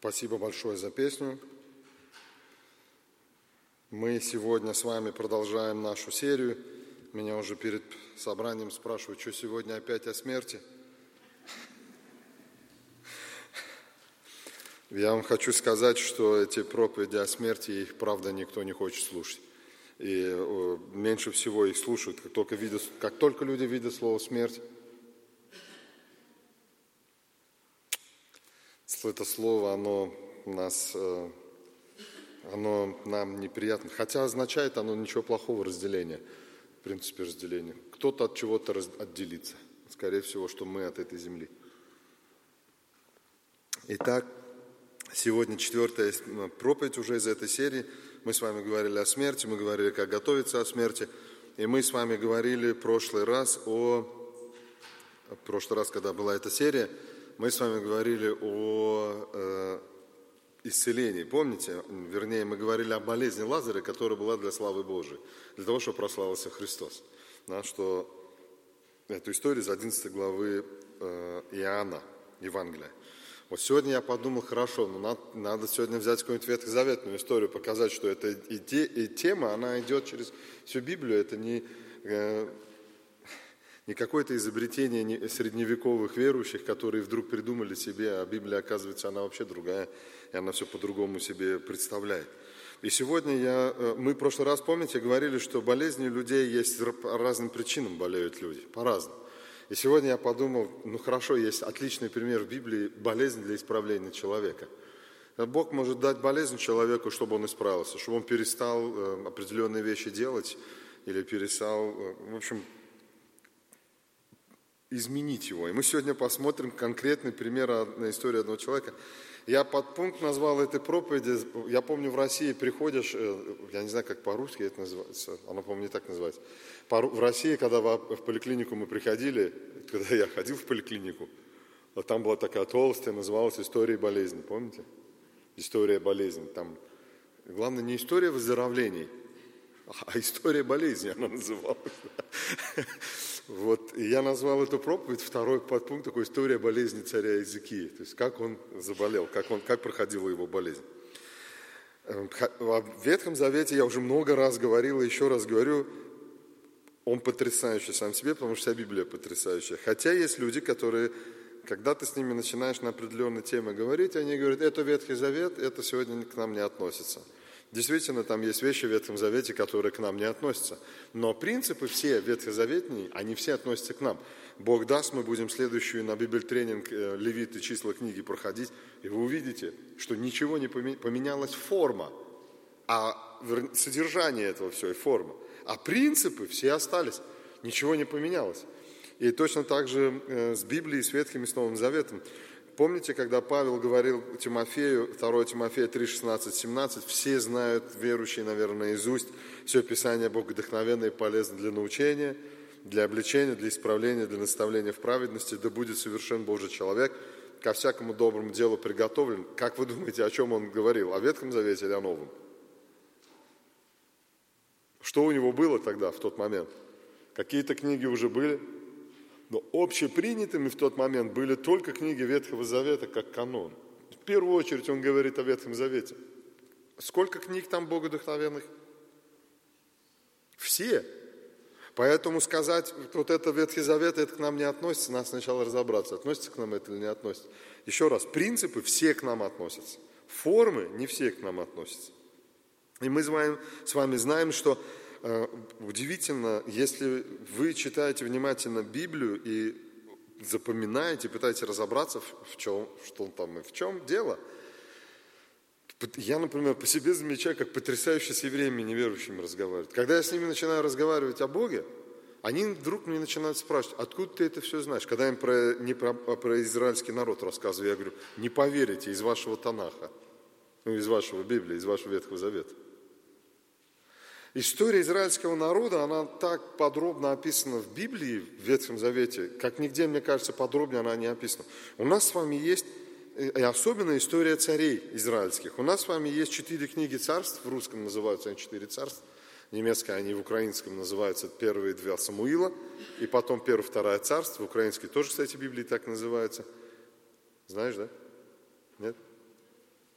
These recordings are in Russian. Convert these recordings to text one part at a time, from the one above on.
Спасибо большое за песню. Мы сегодня с вами продолжаем нашу серию. Меня уже перед собранием спрашивают, что сегодня опять о смерти. Я вам хочу сказать, что эти проповеди о смерти, их правда никто не хочет слушать. И меньше всего их слушают, как только люди видят слово «смерть». Это слово, оно нам неприятно. Хотя означает оно ничего плохого, разделения. В принципе, разделение. Кто-то от чего-то отделится. Скорее всего, что мы от этой земли. Итак, сегодня 4-я проповедь уже из этой серии. Мы с вами говорили о смерти, мы говорили, как готовиться от смерти. И мы с вами говорили в прошлый раз, когда была эта серия, мы с вами говорили о исцелении. Помните? Вернее, мы говорили о болезни Лазаря, которая была для славы Божией, для того, чтобы прославился Христос. Что эту историю из 11 главы Иоанна, Евангелия. Вот сегодня я подумал, хорошо, надо сегодня взять какую-нибудь ветхозаветную историю, показать, что это и тема, она идет через всю Библию, это не какое-то изобретение средневековых верующих, которые вдруг придумали себе, а Библия, оказывается, она вообще другая, и она все по-другому себе представляет. И сегодня мы в прошлый раз, помните, говорили, что болезни людей есть по разным причинам болеют люди, по-разному. И сегодня я подумал, хорошо, есть отличный пример в Библии, болезнь для исправления человека. Бог может дать болезнь человеку, чтобы он исправился, чтобы он перестал определенные вещи делать, или перестал, изменить его. И мы сегодня посмотрим конкретный пример на историю одного человека. Я подпункт назвал этой проповеди, я помню, в России приходишь, я не знаю, как по-русски это называется, оно, по-моему, не так называется. В России, когда в поликлинику мы приходили, когда я ходил в поликлинику, там была такая толстая, называлась «История болезни», помните? История болезни. Там, главное, не история выздоровлений, а история болезни она называлась. Вот, и я назвал эту проповедь, второй подпункт, такой «История болезни царя Иезекии». То есть, как он заболел, как проходила его болезнь. В Ветхом Завете я уже много раз говорил, и еще раз говорю, он потрясающий сам себе, потому что вся Библия потрясающая. Хотя есть люди, которые, когда ты с ними начинаешь на определенные темы говорить, они говорят, это Ветхий Завет, это сегодня к нам не относится. Действительно, там есть вещи в Ветхом Завете, которые к нам не относятся. Но принципы все ветхозаветные, они все относятся к нам. Бог даст, мы будем следующую на Библитренинг Левит и числа книги проходить, и вы увидите, что ничего не поменялась форма, а содержание этого все и форма. А принципы все остались, ничего не поменялось. И точно так же с Библией, с Ветхим и с Новым Заветом. Помните, когда Павел говорил Тимофею, 2 Тимофея 3, 16, 17, все знают, верующие, наверное, наизусть, все Писание Бог вдохновенно и полезно для научения, для обличения, для исправления, для наставления в праведности, да будет совершен Божий человек, ко всякому доброму делу приготовлен. Как вы думаете, о чем он говорил? О Ветхом Завете или о Новом? Что у него было тогда, в тот момент? Какие-то книги уже были? Но общепринятыми в тот момент были только книги Ветхого Завета, как канон. В первую очередь он говорит о Ветхом Завете. Сколько книг там богодухновенных? Все. Поэтому сказать, вот это Ветхий Завет, это к нам не относится, надо сначала разобраться, относится к нам это или не относится. Еще раз, принципы все к нам относятся. Формы не все к нам относятся. И мы с вами знаем, что удивительно, если вы читаете внимательно Библию и запоминаете, пытаетесь разобраться, в чем дело. Я, например, по себе замечаю, как потрясающе с евреями неверующими разговаривают. Когда я с ними начинаю разговаривать о Боге, они вдруг мне начинают спрашивать, откуда ты это все знаешь? Когда я им про израильский народ рассказываю, я говорю, не поверите, из вашего Танаха, из вашего Библии, из вашего Ветхого Завета. История израильского народа, она так подробно описана в Библии, в Ветхом Завете, как нигде, мне кажется, подробнее она не описана. У нас с вами есть, и особенно история царей израильских. У нас с вами есть 4 книги царств, в русском называются они 4 царств, в немецком они в украинском называются первые 2 Самуила, и потом 1-2 царств, в украинской тоже, кстати, Библии так называется. Знаешь, да? Нет?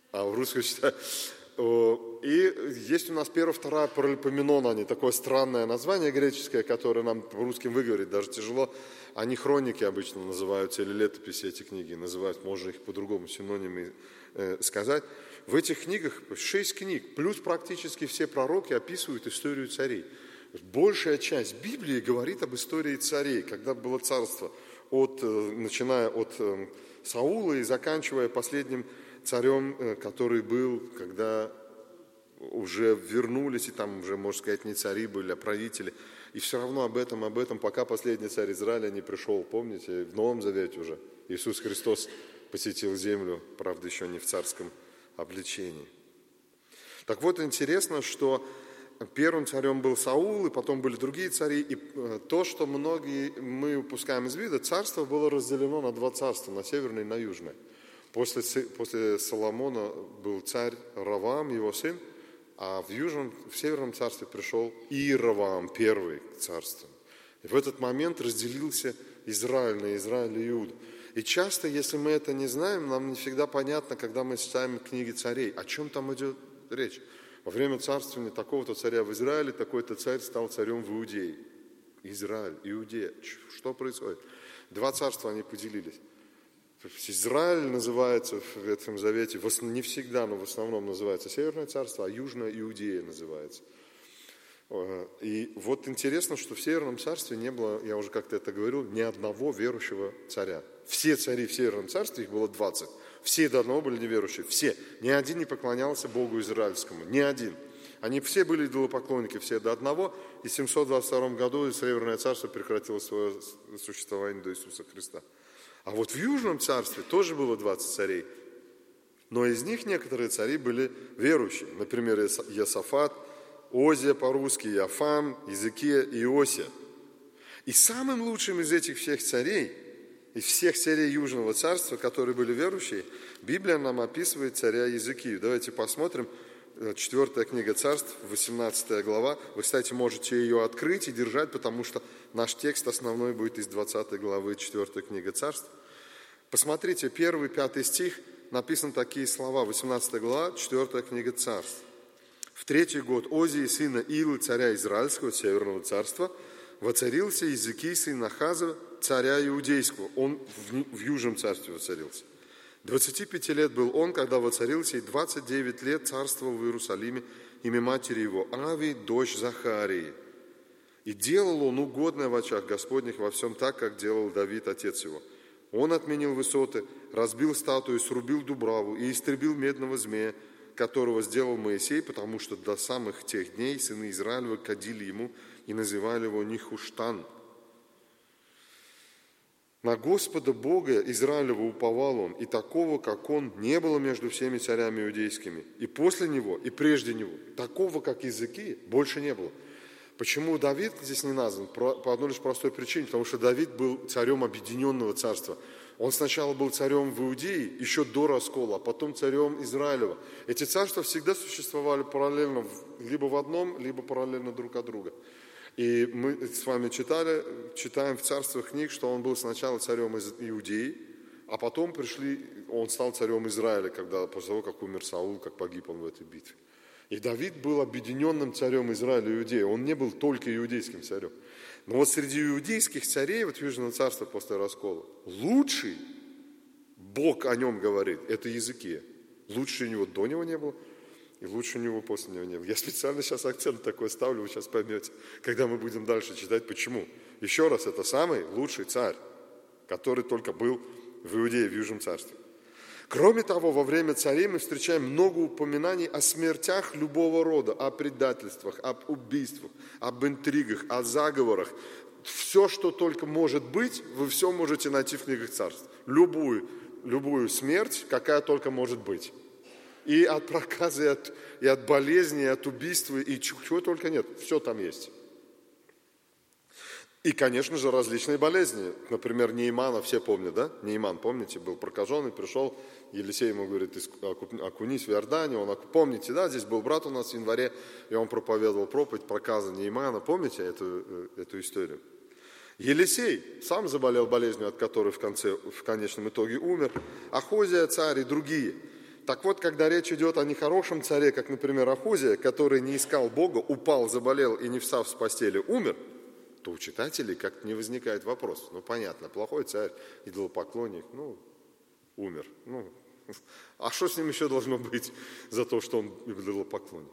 А в русском читаю. И есть у нас первая, вторая Паралипоменон, они такое странное название греческое, которое нам по-русски выговорить даже тяжело. Они хроники обычно называются, или летописи эти книги называют, можно их по-другому синонимы сказать. В этих книгах 6 книг, плюс практически все пророки описывают историю царей. Большая часть Библии говорит об истории царей, когда было царство, начиная от Саула и заканчивая последним царем, который был, когда уже вернулись, и там уже, можно сказать, не цари были, а правители. И все равно об этом, пока последний царь Израиля не пришел. Помните, в Новом Завете уже Иисус Христос посетил землю, правда, еще не в царском обличении. Так вот, интересно, что первым царем был Саул, и потом были другие цари. И то, что мы упускаем из вида, царство было разделено на 2 царства, на северное и на южное. После Соломона был царь Раваам, его сын, а в северном царстве пришел Иераваам, первый царство. И в этот момент разделился Израиль на Израиль и Иуду. И часто, если мы это не знаем, нам не всегда понятно, когда мы читаем книги царей, о чем там идет речь. Во время царствования такого-то царя в Израиле, такой-то царь стал царем в Иудее. Израиль, Иудея. Что происходит? 2 царства они поделились. Израиль называется в Ветхом Завете, не всегда, но в основном называется Северное царство, а Южная Иудея называется. И вот интересно, что в Северном царстве не было, я уже как-то это говорил, ни одного верующего царя. Все цари в Северном царстве, их было 20. Все до одного были неверующие, все. Ни один не поклонялся Богу израильскому, ни один. Они все были идолопоклонники, все до одного. И в 722 году Северное царство прекратило свое существование до Иисуса Христа. А вот в Южном царстве тоже было 20 царей. Но из них некоторые цари были верующие. Например, Иосафат, Озия по-русски, Иофам, Иезекия и Иосия. И самым лучшим из этих всех царей, из всех царей Южного царства, которые были верующие, Библия нам описывает царя Иезекию. Давайте посмотрим. 4 книга Царств, 18 глава. Вы, кстати, можете ее открыть и держать, потому что наш текст основной будет из 20 главы 4 книга Царств. Посмотрите, 1-5 стих, написаны такие слова, 18 глава, 4 книга Царств. В 3-й год Озии, сына Илы, царя Израильского, Северного царства, воцарился Иезекий, сын Ахаза, царя Иудейского. Он в Южном царстве воцарился. 25 лет был он, когда воцарился, и 29 лет царствовал в Иерусалиме, имя матери его Ави, дочь Захарии. И делал он угодное в очах Господних во всем так, как делал Давид, отец его. Он отменил высоты, разбил статую, срубил дубраву и истребил медного змея, которого сделал Моисей, потому что до самых тех дней сыны Израилева кадили ему и называли его Нихуштан. На Господа Бога Израилева уповал он, и такого, как он, не было между всеми царями иудейскими. И после него, и прежде него, такого, как Иезекия, больше не было. Почему Давид здесь не назван? По одной лишь простой причине, потому что Давид был царем объединенного царства. Он сначала был царем в Иудее, еще до раскола, а потом царем Израилева. Эти царства всегда существовали параллельно, либо в одном, либо параллельно друг от друга. И мы с вами читаем в царствах книг, что он был сначала царем из Иудеи, а потом он стал царем Израиля, после того, как умер Саул, как погиб он в этой битве. И Давид был объединенным царем Израиля и Иудеи, он не был только иудейским царем. Но вот среди иудейских царей, вот Южного царства после раскола, лучший, Бог о нем говорит, это Иезекия. Лучше у него до него не было. И лучше у него после него не было. Я специально сейчас акцент такой ставлю, вы сейчас поймете, когда мы будем дальше читать, почему. Еще раз, это самый лучший царь, который только был в Иудее, в Южном царстве. Кроме того, во время царей мы встречаем много упоминаний о смертях любого рода, о предательствах, об убийствах, об интригах, о заговорах. Все, что только может быть, вы все можете найти в книгах царств. Любую смерть, какая только может быть. И от проказа, и от болезни, и от убийства, и чего только нет. Все там есть. И, конечно же, различные болезни. Например, Неймана, все помнят, да? Нейман, помните, был прокаженный, пришел, Елисей ему говорит, окунись в Иордане. Помните, да, здесь был брат у нас в январе, и он проповедовал проповедь проказа Неймана. Помните эту историю? Елисей сам заболел болезнью, от которой в конечном итоге умер. Ахозия, царь и другие. Так вот, когда речь идет о нехорошем царе, как, например, Ахузия, который не искал Бога, упал, заболел и, не встав с постели, умер, то у читателей как-то не возникает вопрос. Понятно, плохой царь, идолопоклонник, умер. А что с ним еще должно быть за то, что он идолопоклонник?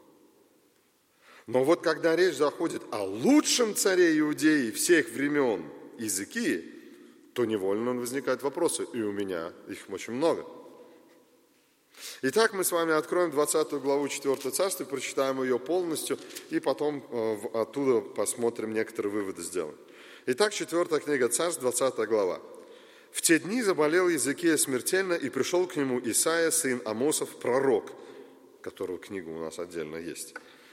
Но вот когда речь заходит о лучшем царе Иудеи всех времен Иезекии, то невольно возникают вопросы, и у меня их очень много. Итак, мы с вами откроем 20 главу 4 царства, прочитаем ее полностью, и потом оттуда посмотрим, некоторые выводы сделаем. Итак, 4 книга Царств, 20 глава. «В те дни заболел Иезекия смертельно, и пришел к нему Исаия, сын Амосов, пророк», которого книга у нас отдельно есть.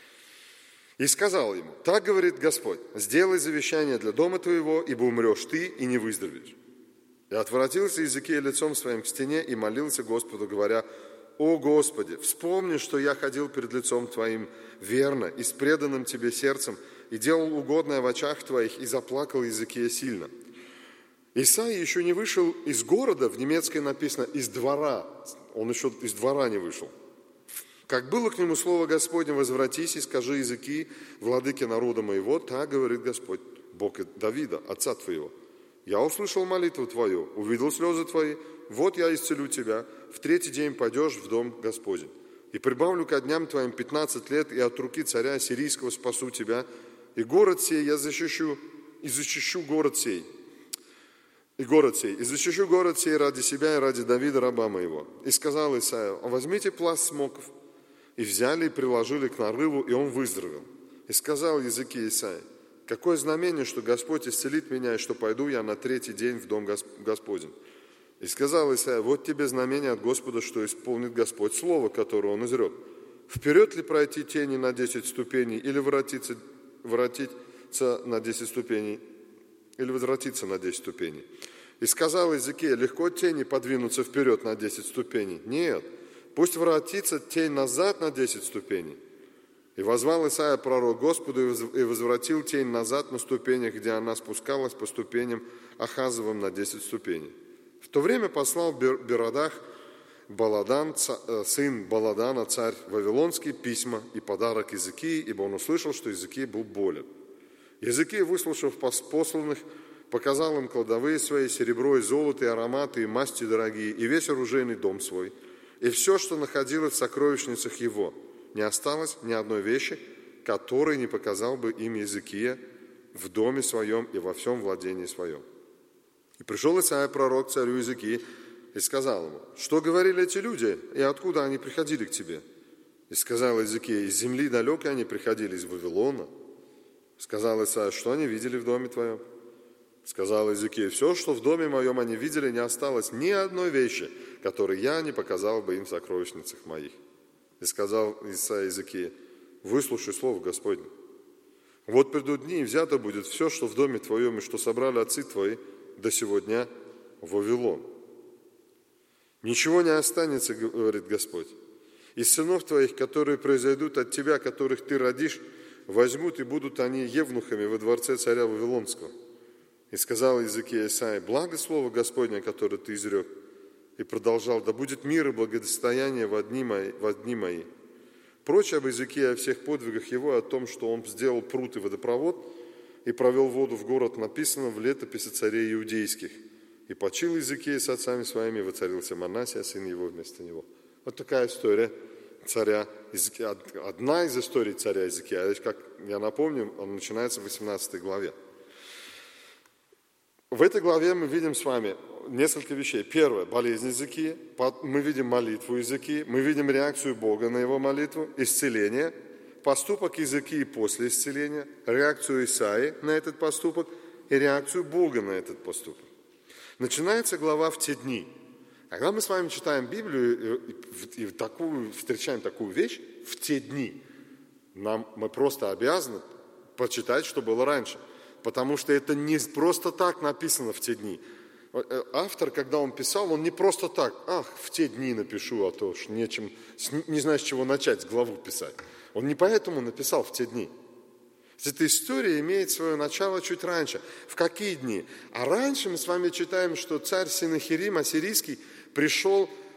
«И сказал ему: так говорит Господь, сделай завещание для дома твоего, ибо умрешь ты и не выздоровеешь. И отворотился Иезекия лицом своим к стене и молился Господу, говоря: о Господи, вспомни, что я ходил перед лицом Твоим верно и с преданным Тебе сердцем, и делал угодное в очах Твоих, и заплакал Иезекия сильно». Исаия еще не вышел из города, в немецкой написано «из двора», он еще из двора не вышел. «Как было к нему слово Господне: возвратись и скажи Иезекии, владыке народа моего, так говорит Господь, Бог Давида, отца твоего. Я услышал молитву твою, увидел слезы твои, вот я исцелю тебя, в третий день пойдешь в дом Господень. И прибавлю ко дням твоим 15 лет, и от руки царя ассирийского спасу тебя, и город сей я защищу, и защищу город сей. И защищу город сей ради себя и ради Давида, раба моего. И сказал Исаия: возьмите пласт смоков. И взяли и приложили к нарыву, и он выздоровел. И сказал Иезекия Исаия: какое знамение, что Господь исцелит меня, и что пойду я на третий день в дом Господень. И сказал Исаия: вот тебе знамение от Господа, что исполнит Господь слово, которое он изрек. Вперед ли пройти тени на 10 ступеней, или воротиться на 10 ступеней, или возвратиться на 10 ступеней? И сказал Иезекия: легко тени подвинуться вперед на 10 ступеней? Нет, пусть воротится тень назад на 10 ступеней. И возвал Исаия пророк Господу, и возвратил тень назад на ступенях, где она спускалась по ступеням Ахазовым на 10 ступеней. В то время послал Берадах Баладан, сын Баладана, царь Вавилонский, письма и подарок Иезекии, ибо он услышал, что Иезекия был болен. Иезекия, выслушав посланных, показал им кладовые свои, серебро и золото, и ароматы, и масти дорогие, и весь оружейный дом свой, и все, что находилось в сокровищницах его. Не осталось ни одной вещи, которой не показал бы им Иезекия в доме своем и во всем владении своем. И пришел Исаия пророк царю Иезекии и сказал ему: что говорили эти люди, и откуда они приходили к тебе? И сказал Иезекия: из земли далекой они приходили, из Вавилона. Сказал Исаия: что они видели в доме твоем? Сказал Иезекия: все, что в доме моем они видели, не осталось ни одной вещи, которой я не показал бы им в сокровищницах моих. И сказал Исаия Иезекии: выслушай слово Господне. Вот придут дни, и взято будет все, что в доме твоем, и что собрали отцы твои до сего дня в Вавилон. Ничего не останется, говорит Господь. Из сынов твоих, которые произойдут от тебя, которых ты родишь, возьмут, и будут они евнухами во дворце царя Вавилонского. И сказал Иезекия Исаия: благо слово Господне, которое ты изрек. И продолжал: да будет мир и благодостояние во дни мои. Прочь об Иезекии, о всех подвигах его, о том, что он сделал пруд и водопровод, и провел воду в город, написано в летописи царей иудейских. И почил Иезекия с отцами своими, и воцарился Манасия, сын его, вместо него. Вот такая история царя Иезекия. Одна из историй царя Иезекия, как я напомню, он начинается в 18 главе. В этой главе мы видим с вами несколько вещей. Первое – болезнь Иезекии. Мы видим молитву Иезекии. Мы видим реакцию Бога на его молитву. Исцеление. Поступок Иезекии после исцеления. Реакцию Исаии на этот поступок. И реакцию Бога на этот поступок. Начинается глава в те дни. Когда мы с вами читаем Библию и встречаем такую вещь в те дни, мы просто обязаны почитать, что было раньше. Потому что это не просто так написано в те дни. Автор, когда он писал, он не просто так: в те дни напишу, а то уж не знаю, с чего начать главу писать. Он не поэтому написал в те дни. Эта история имеет свое начало чуть раньше. В какие дни? А раньше мы с вами читаем, что царь Синахирим ассирийский пришел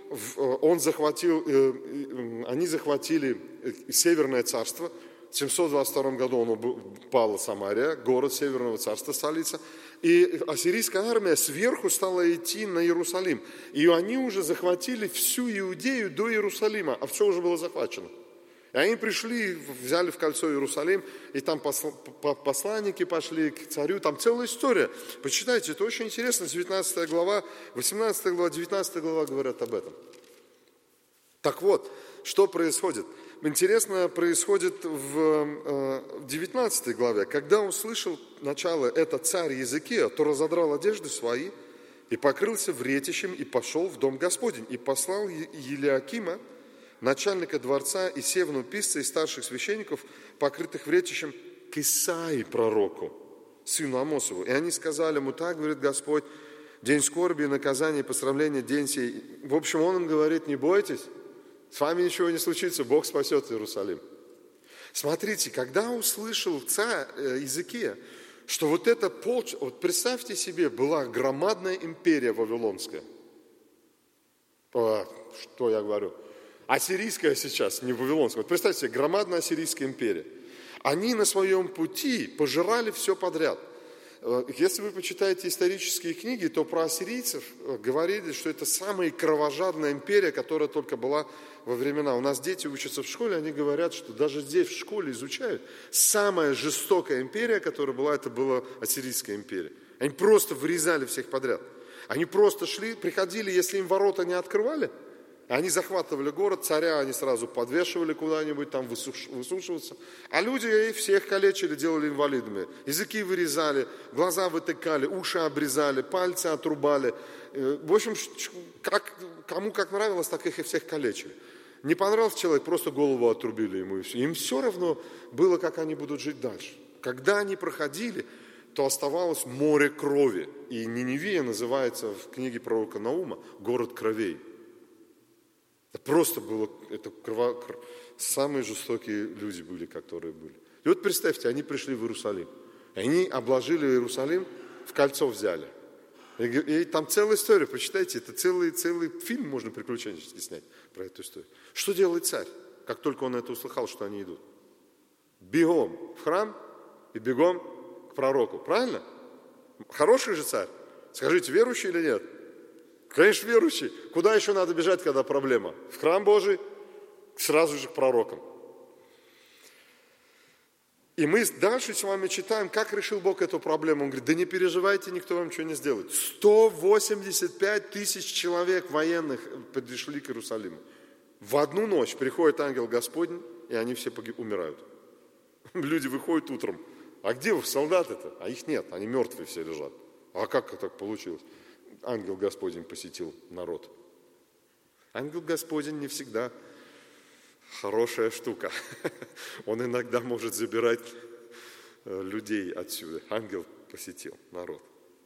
они захватили Северное царство. В 722 году пала Самария, город Северного царства, столица. И ассирийская армия сверху стала идти на Иерусалим. И они уже захватили всю Иудею до Иерусалима, а все уже было захвачено. И они пришли, взяли в кольцо Иерусалим, и там посланники пошли к царю. Там целая история. Почитайте, это очень интересно. 19 глава, 18 глава, 19 глава говорят об этом. Так вот, что происходит? Интересно, происходит в 19 главе. Когда услышал начало этот царь Иезекия, то разодрал одежды свои и покрылся вретищем и пошел в дом Господень. И послал Елиакима, начальника дворца, и Севну писца, и старших священников, покрытых вретищем, к Исаии пророку, сыну Амосову. И они сказали ему: так говорит Господь, день скорби, наказания, посрамления, день сей. В общем, он им говорит: не бойтесь, с вами ничего не случится, Бог спасет Иерусалим. Смотрите, когда услышал царь Иезекия, что вот это вот представьте себе, была громадная империя вавилонская. Что я говорю? Ассирийская сейчас, не вавилонская. Вот представьте себе, громадная ассирийская империя. Они на своем пути пожирали все подряд. Если вы почитаете исторические книги, то про ассирийцев говорили, что это самая кровожадная империя, которая только была во времена. У нас дети учатся в школе, они говорят, что даже здесь в школе изучают. Самая жестокая империя, которая была, это была Ассирийская империя. Они просто вырезали всех подряд. Они просто шли, приходили, если им ворота не открывали, они захватывали город, царя они сразу подвешивали куда-нибудь, там высушиваться. А люди всех калечили, делали инвалидами. Языки вырезали, глаза вытыкали, уши обрезали, пальцы отрубали. В общем, кому как нравилось, так их и всех калечили. Не понравился человек, просто голову отрубили ему и все. Им все равно было, как они будут жить дальше. Когда они проходили, то оставалось море крови. И Ниневия называется в книге пророка Наума город кровей. Это просто было, самые жестокие люди были, которые были. И вот представьте, они пришли в Иерусалим. Они обложили Иерусалим, в кольцо взяли. И там целая история, почитайте, это целый фильм можно приключенческий снять про эту историю. Что делает царь, как только он это услыхал, что они идут? Бегом в храм и бегом к пророку, правильно? Хороший же царь. Скажите, верующий или нет? Конечно, верующий. Куда еще надо бежать, когда проблема? В храм Божий, сразу же к пророкам. И мы дальше с вами читаем, как решил Бог эту проблему. Он говорит: да не переживайте, никто вам ничего не сделает. 185 тысяч человек военных пришли к Иерусалиму. В одну ночь приходит ангел Господень, и они все умирают. Люди выходят утром. А где солдаты-то? А их нет, они мертвые все лежат. А как так получилось? Ангел Господень посетил народ. Ангел Господень не всегда хорошая штука. Он иногда может забирать людей отсюда. Ангел посетил народ.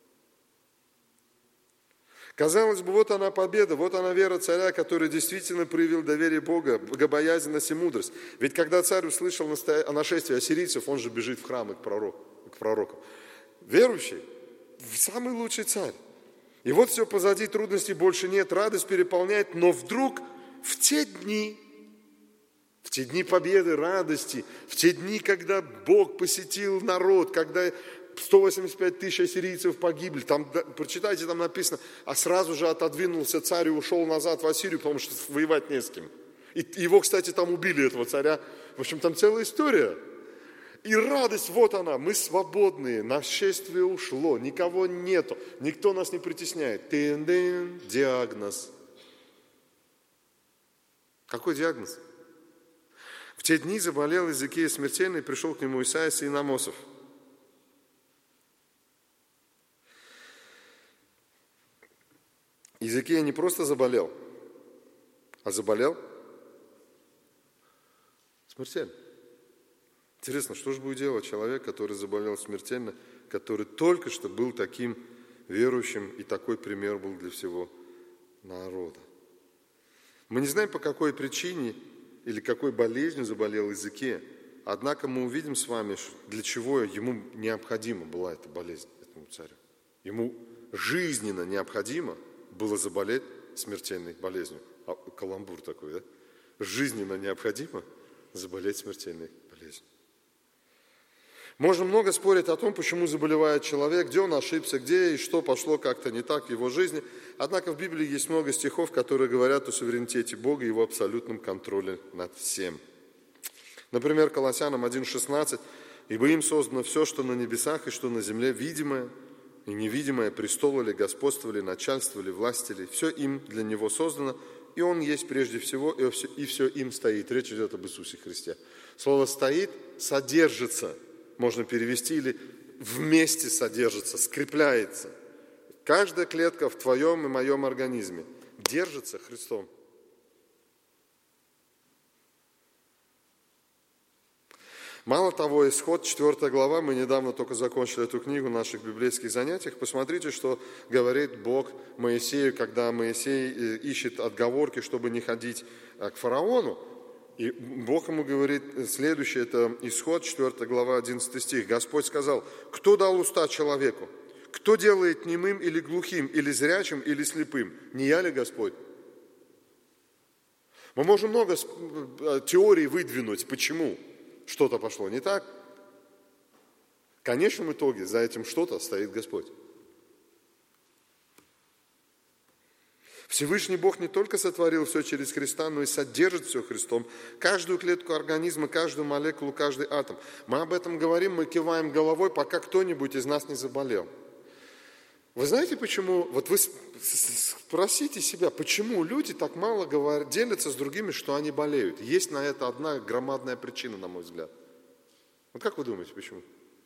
Казалось бы, вот она победа, вот она вера царя, который действительно проявил доверие Бога, богобоязненность и мудрость. Ведь когда царь услышал о нашествии ассирийцев, он же бежит в храм и к пророкам. Верующий, самый лучший царь. И вот все позади, трудностей больше нет, радость переполняет, но вдруг в те дни победы, радости, в те дни, когда Бог посетил народ, когда 185 тысяч ассирийцев погибли, там, прочитайте, там написано, а сразу же отодвинулся царь и ушел назад в Ассирию, потому что воевать не с кем. И его, кстати, там убили, этого царя. В общем, там целая история. И радость, вот она, мы свободные, нашествие ушло, никого нету, никто нас не притесняет. Тын-дын, диагноз. Какой диагноз? В те дни заболел Иезекия смертельно, и пришел к нему Исаия, сын Амосов. Иезекия не просто заболел, а заболел смертельно. Интересно, что же будет делать человек, который заболел смертельно, который только что был таким верующим, и такой пример был для всего народа. Мы не знаем, по какой причине или какой болезнью заболел Иезекия, однако мы увидим с вами, для чего ему необходима была эта болезнь, этому царю. Ему жизненно необходимо было заболеть смертельной болезнью. Каламбур такой, да? Жизненно необходимо заболеть смертельной болезнью. Можно много спорить о том, почему заболевает человек, где он ошибся, где и что пошло как-то не так в его жизни. Однако в Библии есть много стихов, которые говорят о суверенитете Бога и его абсолютном контроле над всем. Например, Колоссянам 1:16. «Ибо им создано все, что на небесах и что на земле, видимое и невидимое, престолы, господствовали, начальствовали, властили. Все им для Него создано, и Он есть прежде всего, и все им стоит». Речь идет об Иисусе Христе. Слово «стоит» содержится, можно перевести, или вместе содержится, скрепляется. Каждая клетка в твоем и моем организме держится Христом. Мало того, Исход, 4 глава, мы недавно только закончили эту книгу в наших библейских занятиях. Посмотрите, что говорит Бог Моисею, когда Моисей ищет отговорки, чтобы не ходить к фараону. И Бог ему говорит следующее, это Исход, 4 глава, 11 стих. Господь сказал: «Кто дал уста человеку? Кто делает немым или глухим, или зрячим, или слепым? Не я ли Господь?» Мы можем много теорий выдвинуть, почему что-то пошло не так. В конечном итоге за этим что-то стоит Господь. Всевышний Бог не только сотворил все через Христа, но и содержит все Христом. Каждую клетку организма, каждую молекулу, каждый атом. Мы об этом говорим, мы киваем головой, пока кто-нибудь из нас не заболел. Вы знаете, почему? Вот вы спросите себя, почему люди так мало делятся с другими, что они болеют? Есть на это одна громадная причина, на мой взгляд. Вот как вы думаете, почему?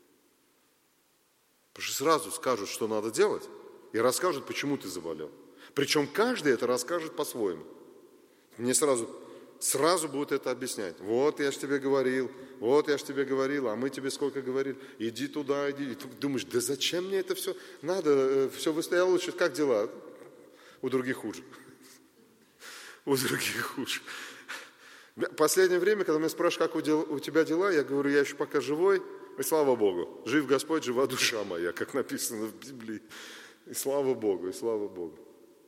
Потому что сразу скажут, что надо делать, и расскажут, почему ты заболел. Причем каждый это расскажет по-своему. Мне сразу будут это объяснять. Вот я ж тебе говорил, а мы тебе сколько говорили. Иди туда, иди. И ты думаешь, да зачем мне это все надо? Все выстояло лучше. Как дела? У других хуже. У других хуже. В последнее время, когда меня спрашивают, как у тебя дела, я говорю, я еще пока живой, и слава Богу. Жив Господь, жива душа моя, как написано в Библии. И слава Богу, и слава Богу.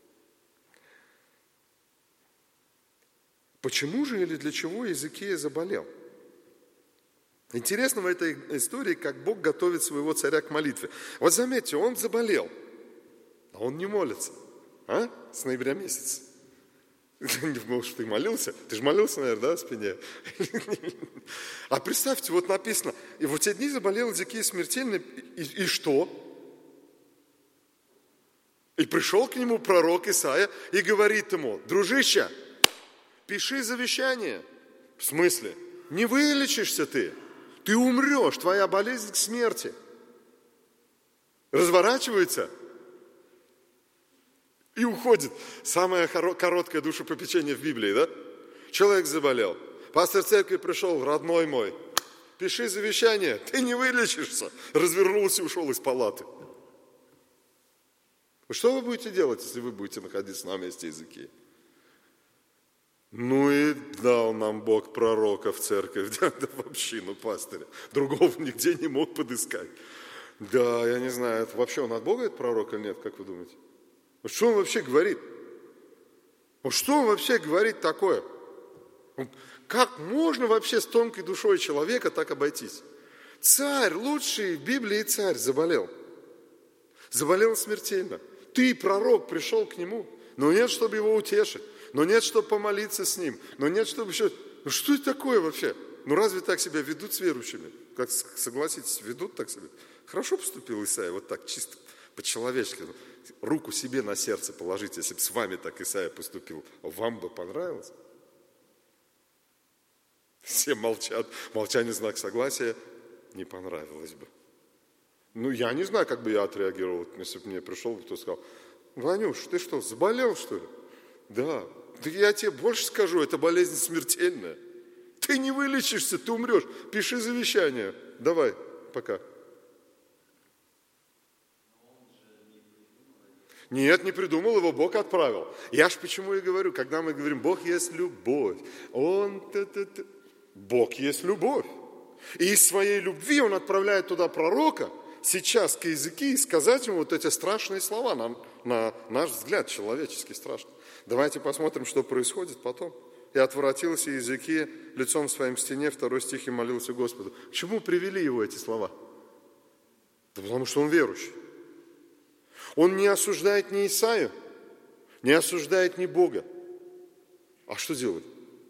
Почему же или для чего Иезекия заболел? Интересно в этой истории, как Бог готовит своего царя к молитве. Вот заметьте, он заболел, а он не молится. С ноября месяца. Не думал, что ты молился. Ты же молился, наверное, да, о спине? А представьте, вот написано, и в те дни заболел Иезекия смертельно, и что? И пришел к нему пророк Исаия и говорит ему: дружище, пиши завещание. В смысле? Не вылечишься ты. Ты умрешь, твоя болезнь к смерти. Разворачивается и уходит. Самое короткое душепопечение в Библии, да? Человек заболел. Пастор церкви пришел: родной мой, пиши завещание, ты не вылечишься. Развернулся и ушел из палаты. Что вы будете делать, если вы будете находиться на месте Иезекии? Ну и дал нам Бог пророка в церковь, да, в общину пастыря. Другого нигде не мог подыскать. Да, я не знаю, это вообще он от Бога этот пророк или нет, как вы думаете? Что он вообще говорит? Что он вообще говорит такое? Как можно вообще с тонкой душой человека так обойтись? Царь, лучший в Библии царь, заболел. Заболел смертельно. Ты, пророк, пришел к нему, но нет, чтобы его утешить. Но нет, чтобы помолиться с ним. Но нет, чтобы еще... что это такое вообще? Разве так себя ведут с верующими? Как, согласитесь, ведут так себя? Хорошо поступил Исаия, вот так, чисто по-человечески. Руку себе на сердце положите, если бы с вами так Исаия поступил. Вам бы понравилось? Все молчат. Молчание — знак согласия. Не понравилось бы. Я не знаю, как бы я отреагировал, если бы мне пришел, кто сказал: Ванюш, ты что, заболел, что ли? Да. Я тебе больше скажу, это болезнь смертельная. Ты не вылечишься, ты умрешь. Пиши завещание. Давай, пока. Нет, не придумал, его Бог отправил. Я ж почему и говорю, когда мы говорим, Бог есть любовь. Бог есть любовь. И из своей любви Он отправляет туда пророка, сейчас к Иезекии и сказать ему вот эти страшные слова, на наш взгляд, человечески страшно. Давайте посмотрим, что происходит потом. «И отворотился Иезекия лицом своим к стене», 2 стих, «и молился Господу». К чему привели его эти слова? Да потому что он верующий. Он не осуждает ни Исаию, не осуждает ни Бога. А что делает?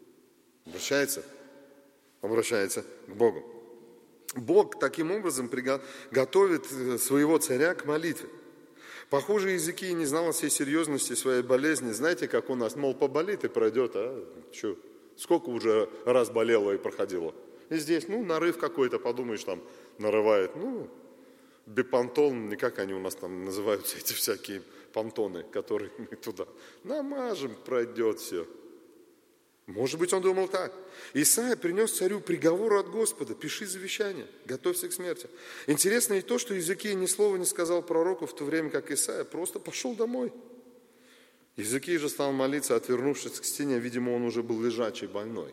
Обращается к Богу. Бог таким образом готовит своего царя к молитве. Похоже, Иезекия не знал всей серьезности своей болезни. Знаете, как у нас, мол, поболит и пройдет, а? Че? Сколько уже раз болело и проходило? И здесь, нарыв какой-то, подумаешь, там, нарывает. Бепантон, не как они у нас там называются, эти всякие понтоны, которые мы туда намажем, пройдет все. Может быть, он думал так. Исаия принес царю приговор от Господа: пиши завещание, готовься к смерти. Интересно и то, что Иезекия ни слова не сказал пророку, в то время как Исаия просто пошел домой. Иезекия же стал молиться, отвернувшись к стене. Видимо, он уже был лежачий, больной.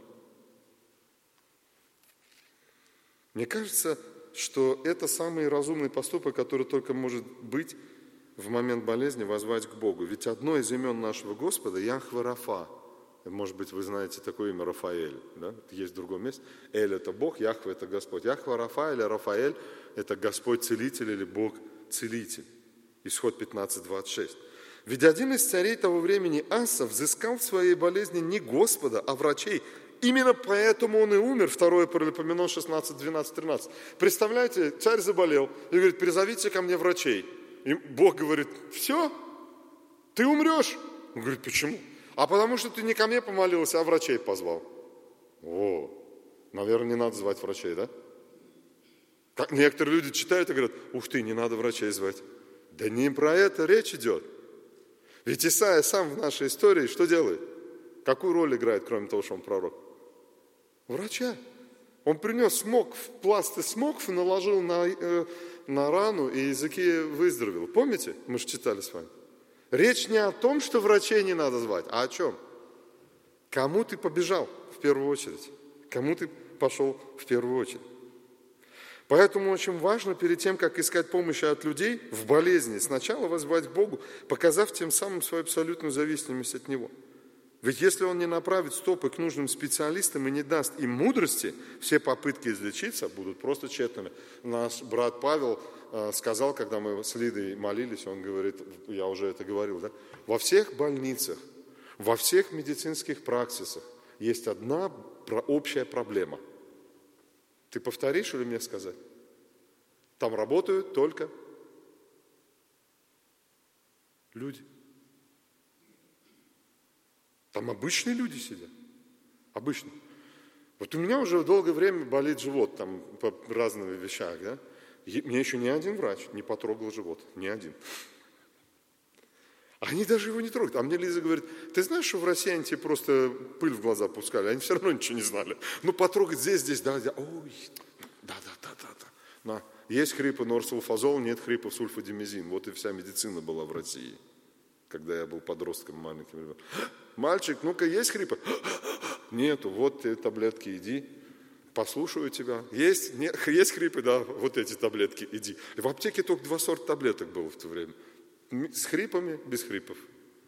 Мне кажется, что это самый разумный поступок, который только может быть в момент болезни, воззвать к Богу. Ведь одно из имен нашего Господа — Яхве Рафа. Может быть, вы знаете такое имя Рафаэль, да? Есть в другом месте. Эль – это Бог, Яхве – это Господь. Яхве Рафа или Рафаэль – это Господь-целитель или Бог-целитель. Исход 15:26. Ведь один из царей того времени, Аса, взыскал в своей болезни не Господа, а врачей. Именно поэтому он и умер. 2 Паралипоменон 16, 12, 13. Представляете, царь заболел и говорит: призовите ко мне врачей. И Бог говорит: все, ты умрешь. Он говорит: почему? А потому что ты не ко мне помолился, а врачей позвал. Наверное, не надо звать врачей, да? Как некоторые люди читают и говорят: ух ты, не надо врачей звать. Да не про это речь идет. Ведь Исаия сам в нашей истории что делает? Какую роль играет, кроме того, что он пророк? Врача. Он принес пласты смокв и наложил на рану, и Иезекия выздоровел. Помните? Мы же читали с вами. Речь не о том, что врачей не надо звать, а о чем? Кому ты побежал в первую очередь? Кому ты пошел в первую очередь? Поэтому очень важно перед тем, как искать помощи от людей в болезни, сначала воззвать к Богу, показав тем самым свою абсолютную зависимость от Него. Ведь если Он не направит стопы к нужным специалистам и не даст им мудрости, все попытки излечиться будут просто тщетными. Наш брат Павел сказал, когда мы с Лидой молились, он говорит, я уже это говорил, да? Во всех больницах, во всех медицинских практиках есть одна общая проблема. Ты повторишь или мне сказать? Там работают только люди. Там обычные люди сидят. Обычные. Вот у меня уже долгое время болит живот, там по разным вещам, да? Мне еще ни один врач не потрогал живот, ни один. Они даже его не трогают. А мне Лиза говорит: ты знаешь, что в России они тебе просто пыль в глаза пускали? Они все равно ничего не знали. Ну, потрогать здесь, да. Ой, да. Есть хрипы норсулфазол, нет хрипов сульфадимизин. Вот и вся медицина была в России, когда я был подростком маленьким. Мальчик, ну-ка, есть хрипы? Нету, вот ты таблетки иди. Послушаю тебя. Есть хрипы, да, вот эти таблетки иди. И в аптеке только 2 сорта таблеток было в то время. С хрипами, без хрипов.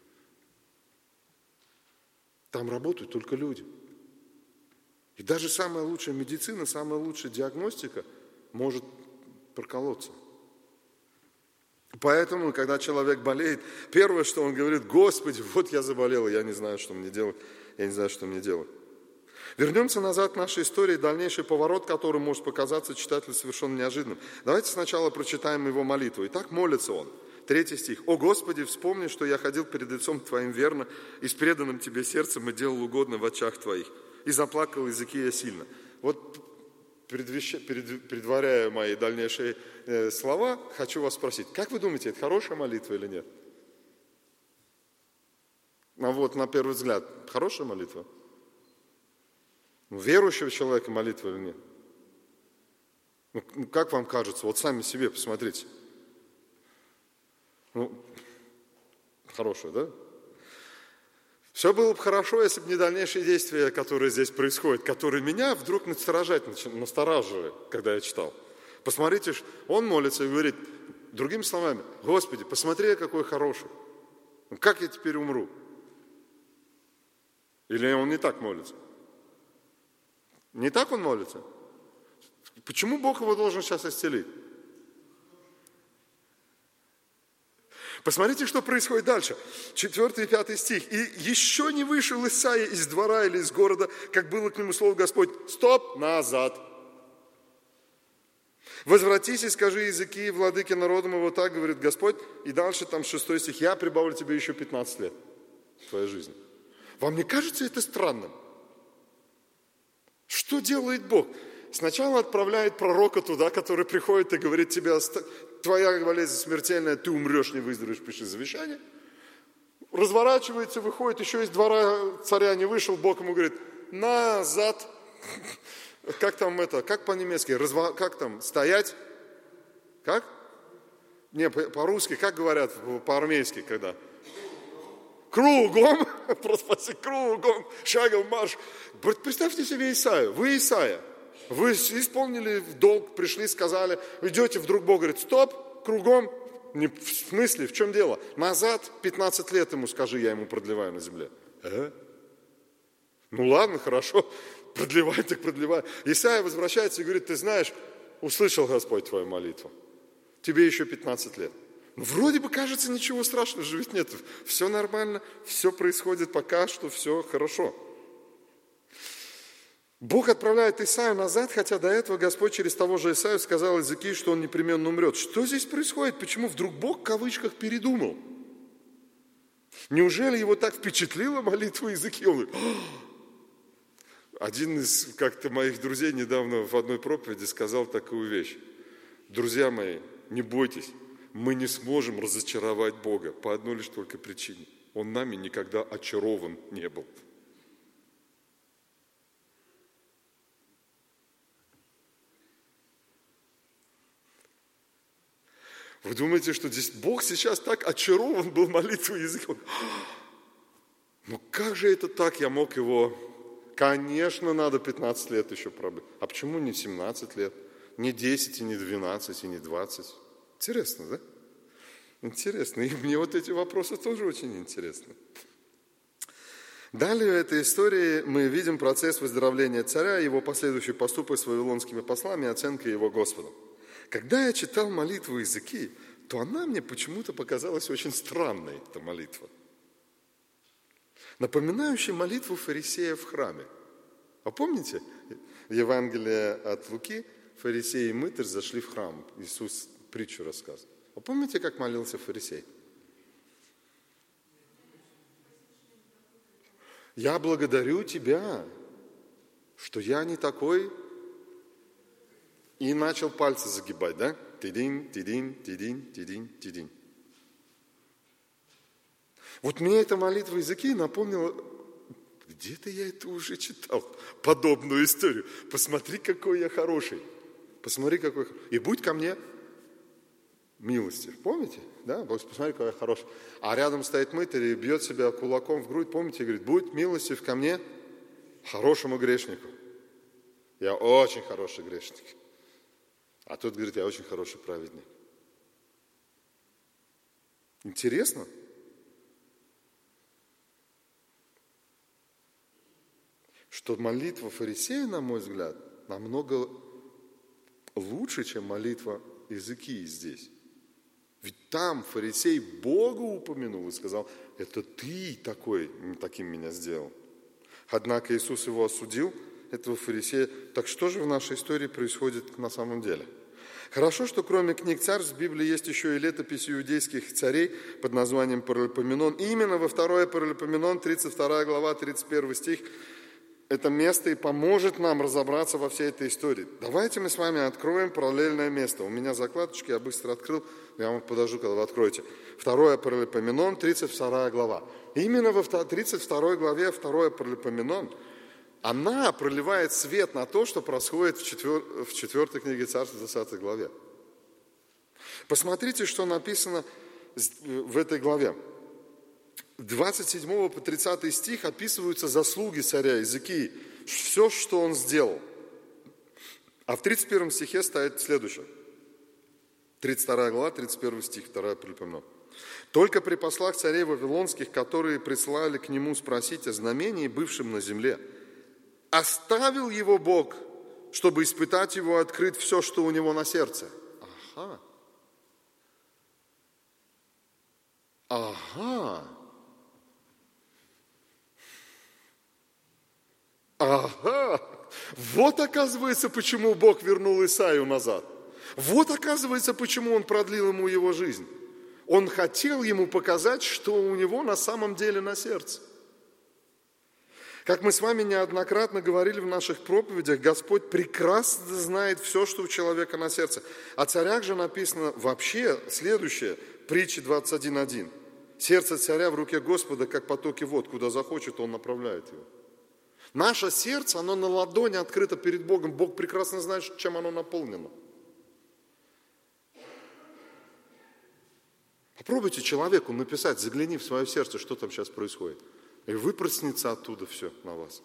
Там работают только люди. И даже самая лучшая медицина, самая лучшая диагностика может проколоться. Поэтому, когда человек болеет, первое, что он говорит: Господи, вот я заболел, я не знаю, что мне делать, Вернемся назад к нашей истории, дальнейший поворот, который может показаться читателю совершенно неожиданным. Давайте сначала прочитаем его молитву. Итак, молится он. 3 стих. «О Господи, вспомни, что я ходил перед лицом Твоим верно и с преданным Тебе сердцем и делал угодно в очах Твоих. И заплакал Иезекия сильно». Вот, предваряя мои дальнейшие слова, хочу вас спросить, как вы думаете, это хорошая молитва или нет? Вот, на первый взгляд, хорошая молитва? Верующего человека молитва или нет? Ну, как вам кажется? Вот сами себе посмотрите. Хорошая, да? Все было бы хорошо, если бы не дальнейшие действия, которые здесь происходят, которые меня вдруг настораживают, когда я читал. Посмотрите, он молится и говорит, другими словами, Господи, посмотри, какой хороший. Как я теперь умру? Или он не так молится? Не так он молится? Почему Бог его должен сейчас исцелить? Посмотрите, что происходит дальше. 4 и 5 стих. «И еще не вышел Исаия из двора или из города, как было к нему слово Господь. Стоп, назад. Возвратись и скажи языки владыки народом его, так говорит Господь». И дальше там 6 стих. «Я прибавлю тебе еще 15 лет в твоей жизни». Вам не кажется это странным? Что делает Бог? Сначала отправляет пророка туда, который приходит и говорит тебе, твоя болезнь смертельная, ты умрешь, не выздоровеешь, пиши завещание. Разворачивается, выходит, еще из двора царя не вышел, Бог ему говорит, назад. Как там это, как по-немецки, как там, стоять? Как? Не, по-русски, как говорят, по-армейски, когда? Кругом, просто кругом, шагом марш. Представьте себе Исаию, вы Исаия. Вы исполнили долг, пришли, сказали, идете, вдруг Бог говорит, стоп, кругом. Не, в смысле, в чем дело? Назад 15 лет ему скажи, я ему продлеваю на земле. Ну ладно, хорошо, продлевай, так продлевай. Исаия возвращается и говорит, ты знаешь, услышал Господь твою молитву, тебе еще 15 лет. Ну, вроде бы кажется, ничего страшного же ведь нет. Все нормально, все происходит пока что, все хорошо. Бог отправляет Исаию назад, хотя до этого Господь через того же Исаию сказал Иезекии, что он непременно умрет. Что здесь происходит? Почему вдруг Бог в кавычках передумал? Неужели его так впечатлила молитва Иезекии? Он говорит, один из как-то моих друзей недавно в одной проповеди сказал такую вещь. Друзья мои, не бойтесь, мы не сможем разочаровать Бога по одной лишь только причине. Он нами никогда очарован не был. Вы думаете, что здесь Бог сейчас так очарован был молитвой Иезекии? Ну как же это так? Я мог его... Конечно, надо 15 лет еще пробыть. А почему не 17 лет? Не 10, и не 12, и не 20? Интересно, да? Интересно. И мне вот эти вопросы тоже очень интересны. Далее в этой истории мы видим процесс выздоровления царя, его последующий поступок с вавилонскими послами и оценка его Господом. Когда я читал молитву Иезекии, то она мне почему-то показалась очень странной, эта молитва. Напоминающая молитву фарисея в храме. А помните, Евангелие от Луки, фарисей и мытарь зашли в храм. Иисус притчу рассказывал. А помните, как молился фарисей? Я благодарю тебя, что я не такой... И начал пальцы загибать, да? Тидин, тидин, тидин, тидин, тидин. Вот мне эта молитва Иезекии напомнила, где-то я это уже читал, подобную историю. Посмотри, какой я хороший. Посмотри, какой... И будь ко мне милостив. Помните? Да? Посмотри, какой я хороший. А рядом стоит мытарь и бьет себя кулаком в грудь. Помните? И говорит, будь милостив ко мне, хорошему грешнику. Я очень хороший грешник. А тот говорит, я очень хороший праведник. Интересно? Что молитва фарисея, на мой взгляд, намного лучше, чем молитва Иезекии здесь. Ведь там фарисей Бога упомянул и сказал, это ты таким меня сделал. Однако Иисус его осудил, этого фарисея. Так что же в нашей истории происходит на самом деле? Хорошо, что кроме книг царств в Библии есть еще и летопись иудейских царей под названием Паралипоменон. И именно во 2 Паралипоменон, 32 глава, 31 стих, это место и поможет нам разобраться во всей этой истории. Давайте мы с вами откроем параллельное место. У меня закладочки, я быстро открыл, я вам подожду, когда вы откроете. 2 Паралипоменон, 32 глава. Именно во 32 главе 2 Паралипоменон она проливает свет на то, что происходит в 4 книге Царств, 20 главе. Посмотрите, что написано в этой главе. 27 по 30 стих описываются заслуги царя Иезекии, все, что он сделал. А в 31 стихе стоит следующее. 32 глава, 31 стих, 2 Паралипоменон. «Только при послах царей вавилонских, которые прислали к нему спросить о знамении, бывшем на земле, оставил его Бог, чтобы испытать его, открыть все, что у него на сердце». Ага. Ага. Ага. Вот оказывается, почему Бог вернул Исаию назад. Вот оказывается, почему Он продлил ему его жизнь. Он хотел ему показать, что у него на самом деле на сердце. Как мы с вами неоднократно говорили в наших проповедях, Господь прекрасно знает все, что у человека на сердце. О царях же написано вообще следующее, притча 21:1. «Сердце царя в руке Господа, как потоки вод, куда захочет, Он направляет его». Наше сердце, оно на ладони открыто перед Богом. Бог прекрасно знает, чем оно наполнено. Попробуйте человеку написать, загляни в свое сердце, что там сейчас происходит. И выпроснется оттуда все на вас.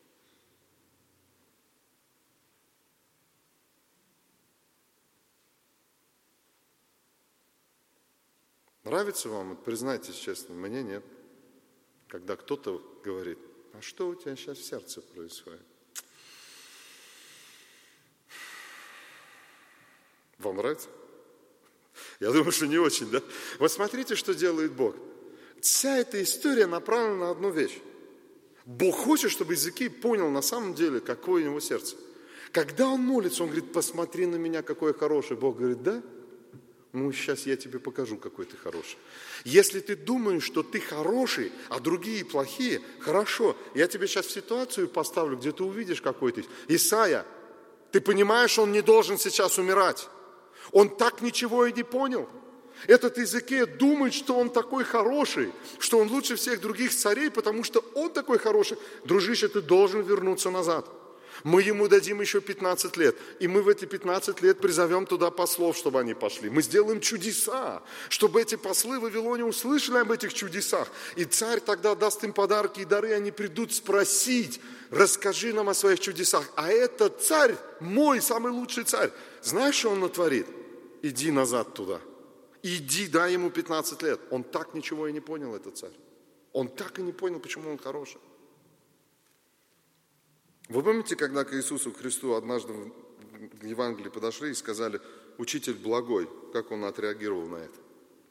Нравится вам? Признайтесь честно, мне нет. Когда кто-то говорит, а что у тебя сейчас в сердце происходит? Вам нравится? Я думаю, что не очень, да? Вот смотрите, что делает Бог. Вся эта история направлена на одну вещь. Бог хочет, чтобы Иезекииль понял на самом деле, какое у него сердце. Когда он молится, он говорит, посмотри на меня, какой я хороший. Бог говорит, да? Ну, сейчас я тебе покажу, какой ты хороший. Если ты думаешь, что ты хороший, а другие плохие, хорошо. Я тебе сейчас в ситуацию поставлю, где ты увидишь, какой ты. Исайя, ты понимаешь, он не должен сейчас умирать. Он так ничего и не понял. Этот Иезекииль думает, что он такой хороший, что он лучше всех других царей, потому что он такой хороший. Дружище, ты должен вернуться назад. Мы ему дадим еще 15 лет. И мы в эти 15 лет призовем туда послов, чтобы они пошли. Мы сделаем чудеса, чтобы эти послы в Вавилоне услышали об этих чудесах. И царь тогда даст им подарки и дары, они придут спросить, расскажи нам о своих чудесах. А этот царь, мой самый лучший царь, знаешь, что он натворит? Иди назад туда. Иди, дай ему 15 лет. Он так ничего и не понял, этот царь. Он так и не понял, почему он хороший. Вы помните, когда к Иисусу Христу однажды в Евангелии подошли и сказали, учитель благой, как он отреагировал на это?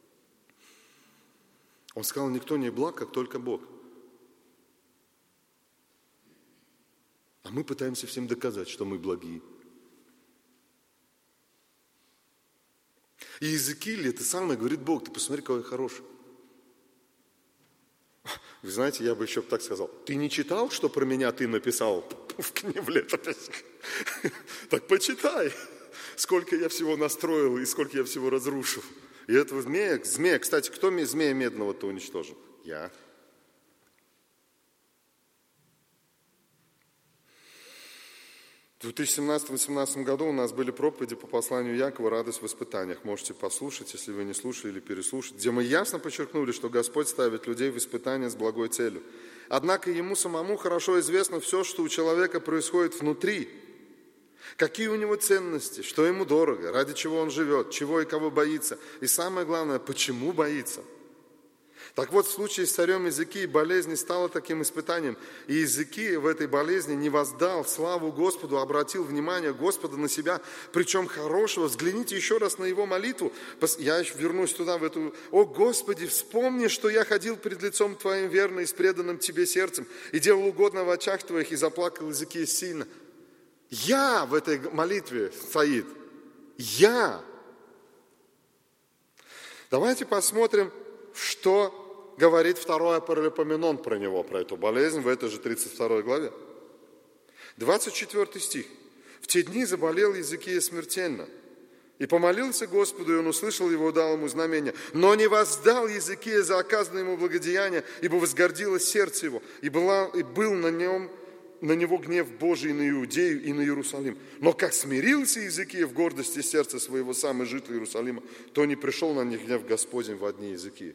Он сказал, никто не благ, как только Бог. А мы пытаемся всем доказать, что мы благие. И Иезекииль это самое говорит Бог, ты посмотри, какой я хороший. Вы знаете, я бы еще так сказал, ты не читал, что про меня ты написал в летописях? Так почитай, сколько я всего настроил и сколько я всего разрушил. И этого змея, кстати, кто змея медного-то уничтожил? Я. В 2017-2018 году у нас были проповеди по посланию Якова «Радость в испытаниях». Можете послушать, если вы не слушали или переслушать, где мы ясно подчеркнули, что Господь ставит людей в испытания с благой целью. Однако Ему самому хорошо известно все, что у человека происходит внутри. Какие у него ценности, что ему дорого, ради чего он живет, чего и кого боится. И самое главное, почему боится. Так вот, в случае с царем Иезекиилем болезнь стала таким испытанием. И Иезекииль в этой болезни не воздал славу Господу, обратил внимание Господа на себя, причем хорошего. Взгляните еще раз на его молитву. Я вернусь туда, в эту. «О Господи, вспомни, что я ходил пред лицом Твоим верно и с преданным Тебе сердцем, и делал угодно в очах Твоих, и заплакал Иезекииль сильно». Я в этой молитве стоит. Я. Давайте посмотрим, что говорит 2 Паралипоменон про него, про эту болезнь в этой же 32 главе. 24 стих. «В те дни заболел Иезекииль смертельно, и помолился Господу, и он услышал его, дал ему знамение. Но не воздал Иезекииль за оказанное ему благодеяние, ибо возгордилось сердце его, и был на него гнев Божий на Иудею и на Иерусалим. Но как смирился Иезекииль в гордости сердца своего, сам и житель Иерусалима, то не пришел на них гнев Господень во дни Иезекииля».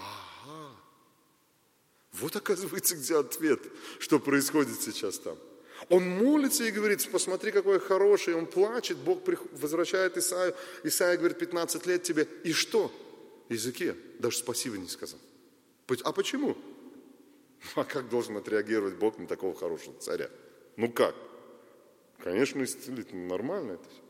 Вот оказывается, где ответ, что происходит сейчас там. Он молится и говорит, посмотри, какой я хороший. Он плачет, Бог возвращает Исаию. Исаия говорит, 15 лет тебе. И что? Иезекия даже спасибо не сказал. А почему? А как должен отреагировать Бог на такого хорошего царя? Ну как? Конечно, исцелить. Нормально это все.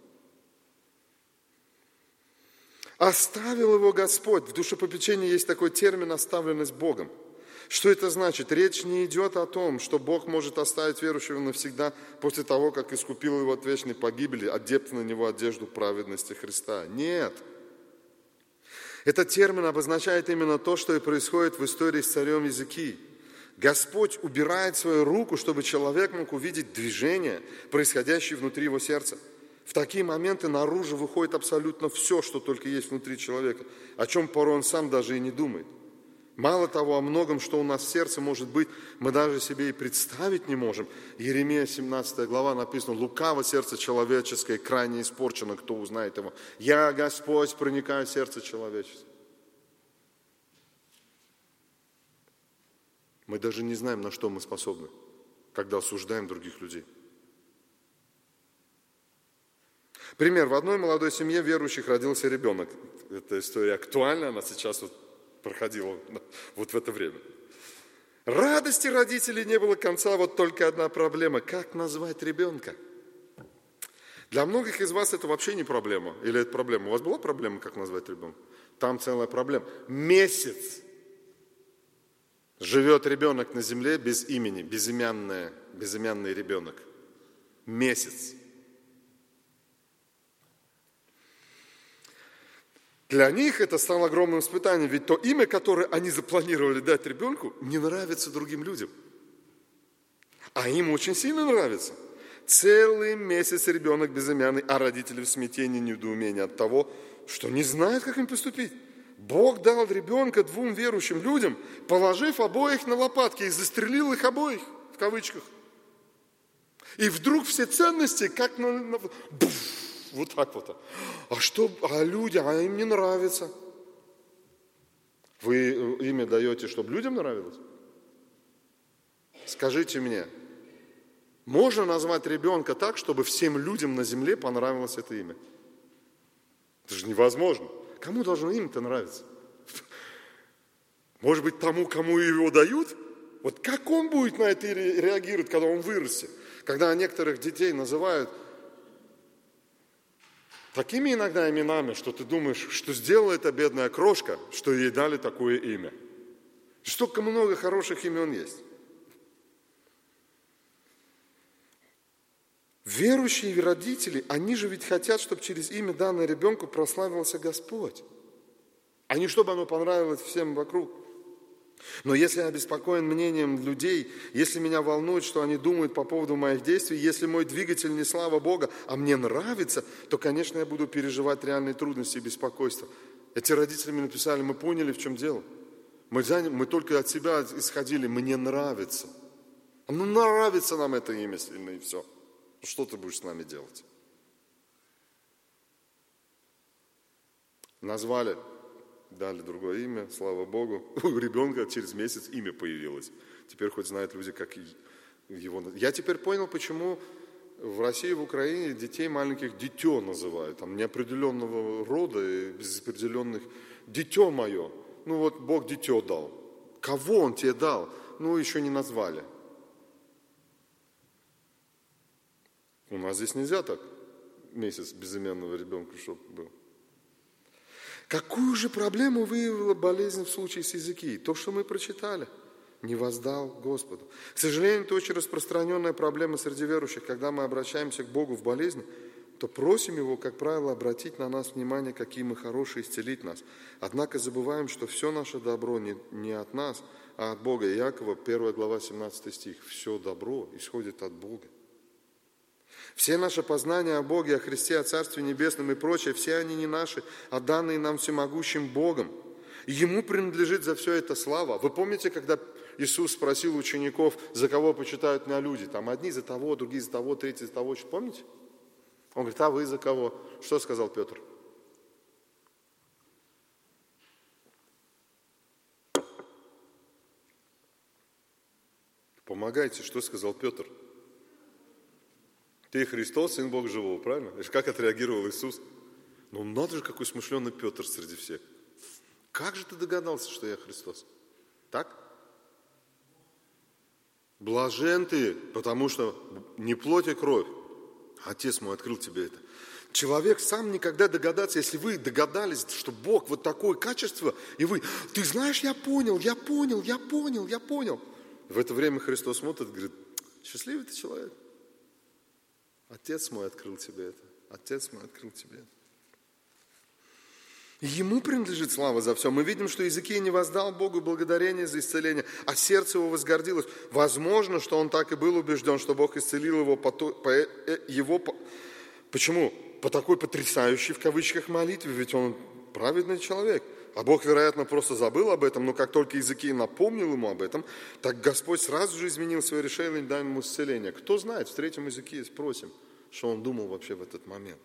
Оставил его Господь. В душепопечении есть такой термин «оставленность Богом». Что это значит? Речь не идет о том, что Бог может оставить верующего навсегда после того, как искупил его от вечной погибели, одев на него одежду праведности Христа. Нет. Этот термин обозначает именно то, что и происходит в истории с царем Иезекией. Господь убирает свою руку, чтобы человек мог увидеть движение, происходящее внутри его сердца. В такие моменты наружу выходит абсолютно все, что только есть внутри человека, о чем порой он сам даже и не думает. Мало того, о многом, что у нас в сердце может быть, мы даже себе и представить не можем. Иеремия 17 глава написано: «Лукаво сердце человеческое, крайне испорчено, кто узнает его. Я, Господь, проникаю в сердце человеческое». Мы даже не знаем, на что мы способны, когда осуждаем других людей. Пример. В одной молодой семье верующих родился ребенок. Эта история актуальна, она сейчас проходила вот в это время. Радости родителей не было конца, вот только одна проблема. Как назвать ребенка? Для многих из вас это вообще не проблема. Или это проблема? У вас была проблема, как назвать ребенка? Там целая проблема. Месяц живет ребенок на земле без имени, безымянный ребенок. Месяц. Для них это стало огромным испытанием, ведь то имя, которое они запланировали дать ребенку, не нравится другим людям. А им очень сильно нравится. Целый месяц ребенок безымянный, а родители в смятении, недоумении от того, что не знают, как им поступить. Бог дал ребенка двум верующим людям, положив обоих на лопатки и застрелил их обоих, в кавычках. И вдруг все ценности, как вот так вот. А люди, а им не нравится. Вы имя даете, чтобы людям нравилось? Скажите мне, можно назвать ребенка так, чтобы всем людям на земле понравилось это имя? Это же невозможно. Кому должно имя-то нравиться? Может быть, тому, кому его дают? Вот как он будет на это реагировать, когда он вырастет? Когда некоторых детей называют такими иногда именами, что ты думаешь, что сделала эта бедная крошка, что ей дали такое имя. Столько много хороших имен есть. Верующие родители, они же ведь хотят, чтобы через имя, данное ребенку, прославился Господь, а не чтобы оно понравилось всем вокруг. Но если я обеспокоен мнением людей, если меня волнует, что они думают по поводу моих действий, если мой двигатель не слава Бога, а мне нравится, то, конечно, я буду переживать реальные трудности и беспокойство. Эти родители мне написали: мы поняли, в чем дело. Мы только от себя исходили, мне нравится. Ну, нравится нам это имя сильно, и все. Что ты будешь с нами делать? Назвали. Дали другое имя, слава Богу. У ребенка через месяц имя появилось. Теперь хоть знают люди, как его... Я теперь понял, почему в России и в Украине детей маленьких дитё называют. Там неопределенного рода и без определенных... Дитё мое. Ну вот Бог дитё дал. Кого Он тебе дал? Ну, еще не назвали. У нас здесь нельзя так месяц безымянного ребенка, чтобы был. Какую же проблему выявила болезнь в случае с Иезекией? То, что мы прочитали. Не воздал Господу. К сожалению, это очень распространенная проблема среди верующих. Когда мы обращаемся к Богу в болезни, то просим Его, как правило, обратить на нас внимание, какие мы хорошие, исцелить нас. Однако забываем, что все наше добро не от нас, а от Бога. Иакова, 1 глава, 17 стих. Все добро исходит от Бога. Все наши познания о Боге, о Христе, о Царстве Небесном и прочее, все они не наши, а данные нам всемогущим Богом. И Ему принадлежит за все это слава. Вы помните, когда Иисус спросил учеников, за кого почитают меня люди? Там одни за того, другие за того, третьи за того. Помните? Он говорит: а вы за кого? Что сказал Петр? Помогайте, что сказал Петр? Ты Христос, Сын Бога Живого, правильно? Как отреагировал Иисус? Ну, надо же, какой смышленый Петр среди всех. Как же ты догадался, что я Христос? Так? Блажен ты, потому что не плоть и кровь. Отец мой открыл тебе это. Человек сам никогда догадаться, если вы догадались, что Бог вот такое качество, и вы, ты знаешь, я понял. В это время Христос смотрит и говорит, счастливый ты человек. Отец мой открыл тебе это. Отец мой открыл тебе это. Ему принадлежит слава за все. Мы видим, что Иезекия не воздал Богу благодарение за исцеление, а сердце его возгордилось. Возможно, что он так и был убежден, что Бог исцелил его почему? По такой потрясающей, в кавычках, молитве, ведь он праведный человек. А Бог, вероятно, просто забыл об этом, но как только Иезекия напомнил ему об этом, так Господь сразу же изменил свое решение и дал ему исцеление. Кто знает, встретим Иезекия, спросим, что он думал вообще в этот момент.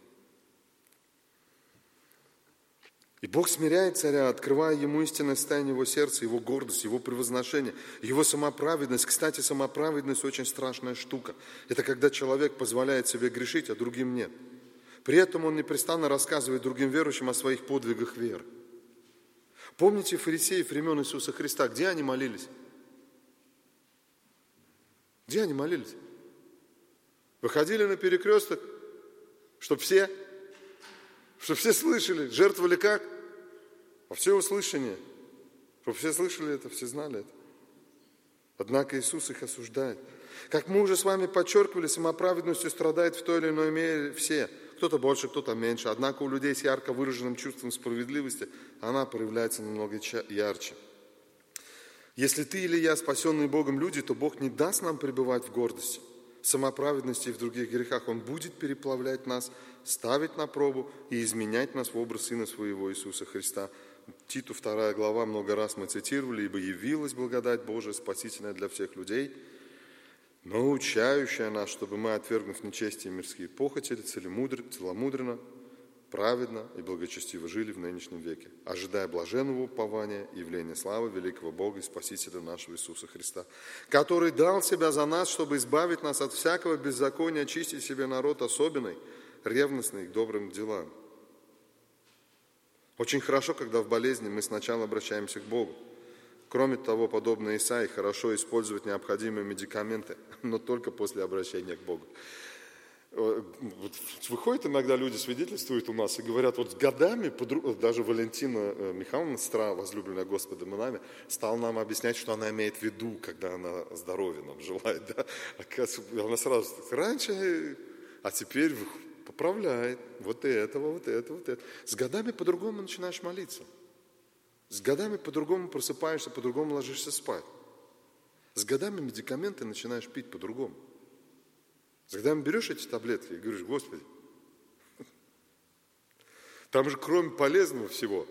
И Бог смиряет царя, открывая ему истинное состояние его сердца, его гордость, его превозношение, его самоправедность. Кстати, самоправедность очень страшная штука. Это когда человек позволяет себе грешить, а другим нет. При этом он непрестанно рассказывает другим верующим о своих подвигах веры. Помните фарисеев времен Иисуса Христа? Где они молились? Где они молились? Выходили на перекресток, чтобы все слышали, жертвовали как? Во всеуслышание. Чтобы все слышали это, все знали это. Однако Иисус их осуждает. Как мы уже с вами подчеркивали, самоправедностью страдает в той или иной мере все. Кто-то больше, кто-то меньше. Однако у людей с ярко выраженным чувством справедливости она проявляется намного ярче. Если ты или я спасенные Богом люди, то Бог не даст нам пребывать в гордости, самоправедности и в других грехах. Он будет переплавлять нас, ставить на пробу и изменять нас в образ Сына Своего Иисуса Христа. Титу 2 глава, много раз мы цитировали, «Ибо явилась благодать Божия, спасительная для всех людей, научающая нас, чтобы мы, отвергнув нечестие и мирские похоти, целомудренно, праведно и благочестиво жили в нынешнем веке, ожидая блаженного упования и явления славы великого Бога и Спасителя нашего Иисуса Христа, который дал себя за нас, чтобы избавить нас от всякого беззакония, очистить себе народ особенный, ревностный к добрым делам». Очень хорошо, когда в болезни мы сначала обращаемся к Богу. Кроме того, подобно Исаии, хорошо использовать необходимые медикаменты, но только после обращения к Богу. Вот выходят иногда люди, свидетельствуют у нас и говорят, вот с годами, даже Валентина Михайловна, сестра, возлюбленная Господом и нами, стала нам объяснять, что она имеет в виду, когда она здоровья нам желает. Да? Она сразу, раньше, а теперь поправляет вот это. С годами по-другому начинаешь молиться. С годами по-другому просыпаешься, по-другому ложишься спать. С годами медикаменты начинаешь пить по-другому. С годами берешь эти таблетки и говоришь, Господи, там же кроме полезного всего.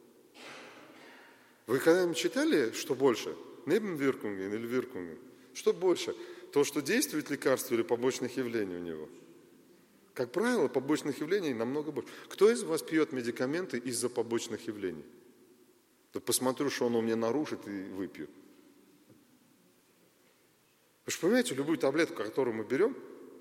Вы когда-нибудь читали, что больше? Небенвиркунген или виркунген? Что больше? То, что действует лекарство или побочных явлений у него? Как правило, побочных явлений намного больше. Кто из вас пьет медикаменты из-за побочных явлений? Да посмотрю, что он у меня нарушит, и выпью. Вы же понимаете, любую таблетку, которую мы берем,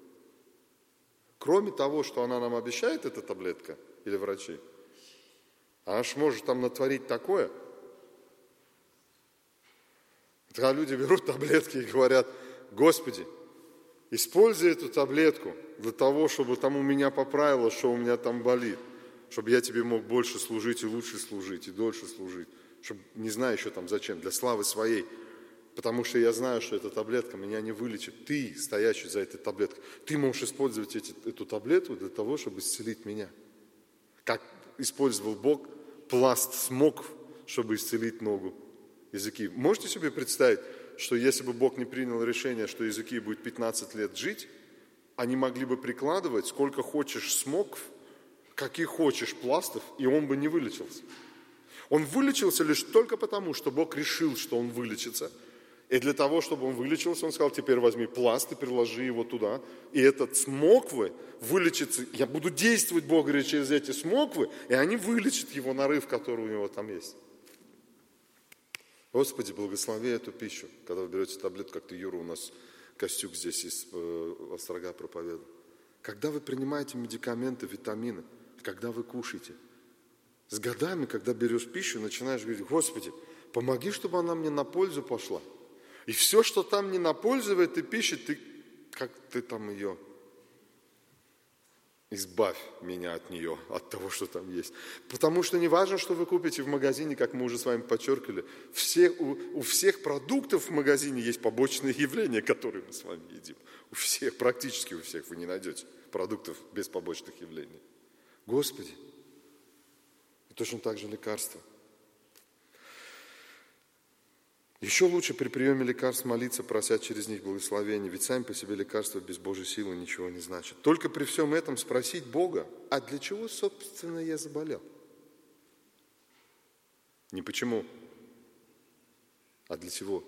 кроме того, что она нам обещает, эта таблетка, или врачи, она же может там натворить такое. Когда люди берут таблетки и говорят, Господи, используй эту таблетку для того, чтобы там у меня поправилось, что у меня там болит, чтобы я тебе мог больше служить и лучше служить, и дольше служить, чтобы, не знаю еще там зачем, для славы своей, потому что я знаю, что эта таблетка меня не вылечит. Ты, стоящий за этой таблеткой, ты можешь использовать эту таблетку для того, чтобы исцелить меня. Как использовал Бог пласт смокв, чтобы исцелить ногу Иезекии. Можете себе представить, что если бы Бог не принял решение, что Иезекия будет 15 лет жить, они могли бы прикладывать сколько хочешь смокв, каких хочешь пластов, и он бы не вылечился. Он вылечился лишь только потому, что Бог решил, что он вылечится. И для того, чтобы он вылечился, он сказал, теперь возьми пласт и приложи его туда. И этот смоквы вылечится. Я буду действовать, Бог говорит, через эти смоквы, и они вылечат его нарыв, который у него там есть. Господи, благослови эту пищу. Когда вы берете таблетку, как-то Юра у нас Костюк здесь из Острога проповедовал. когда вы принимаете медикаменты, витамины, когда вы кушаете. С годами, когда берешь пищу, начинаешь говорить: Господи, помоги, чтобы она мне на пользу пошла. И все, что там не на пользу в этой пище, как ты там ее... Избавь меня от нее, от того, что там есть. Потому что не важно, что вы купите в магазине, как мы уже с вами подчеркивали, у всех продуктов в магазине есть побочные явления, которые мы с вами едим. У всех, практически у всех вы не найдете продуктов без побочных явлений. Господи, и точно так же лекарства. Еще лучше при приеме лекарств молиться, прося через них благословения, ведь сами по себе лекарства без Божьей силы ничего не значат. Только при всем этом спросить Бога: а для чего, собственно, я заболел? Не почему, а для чего?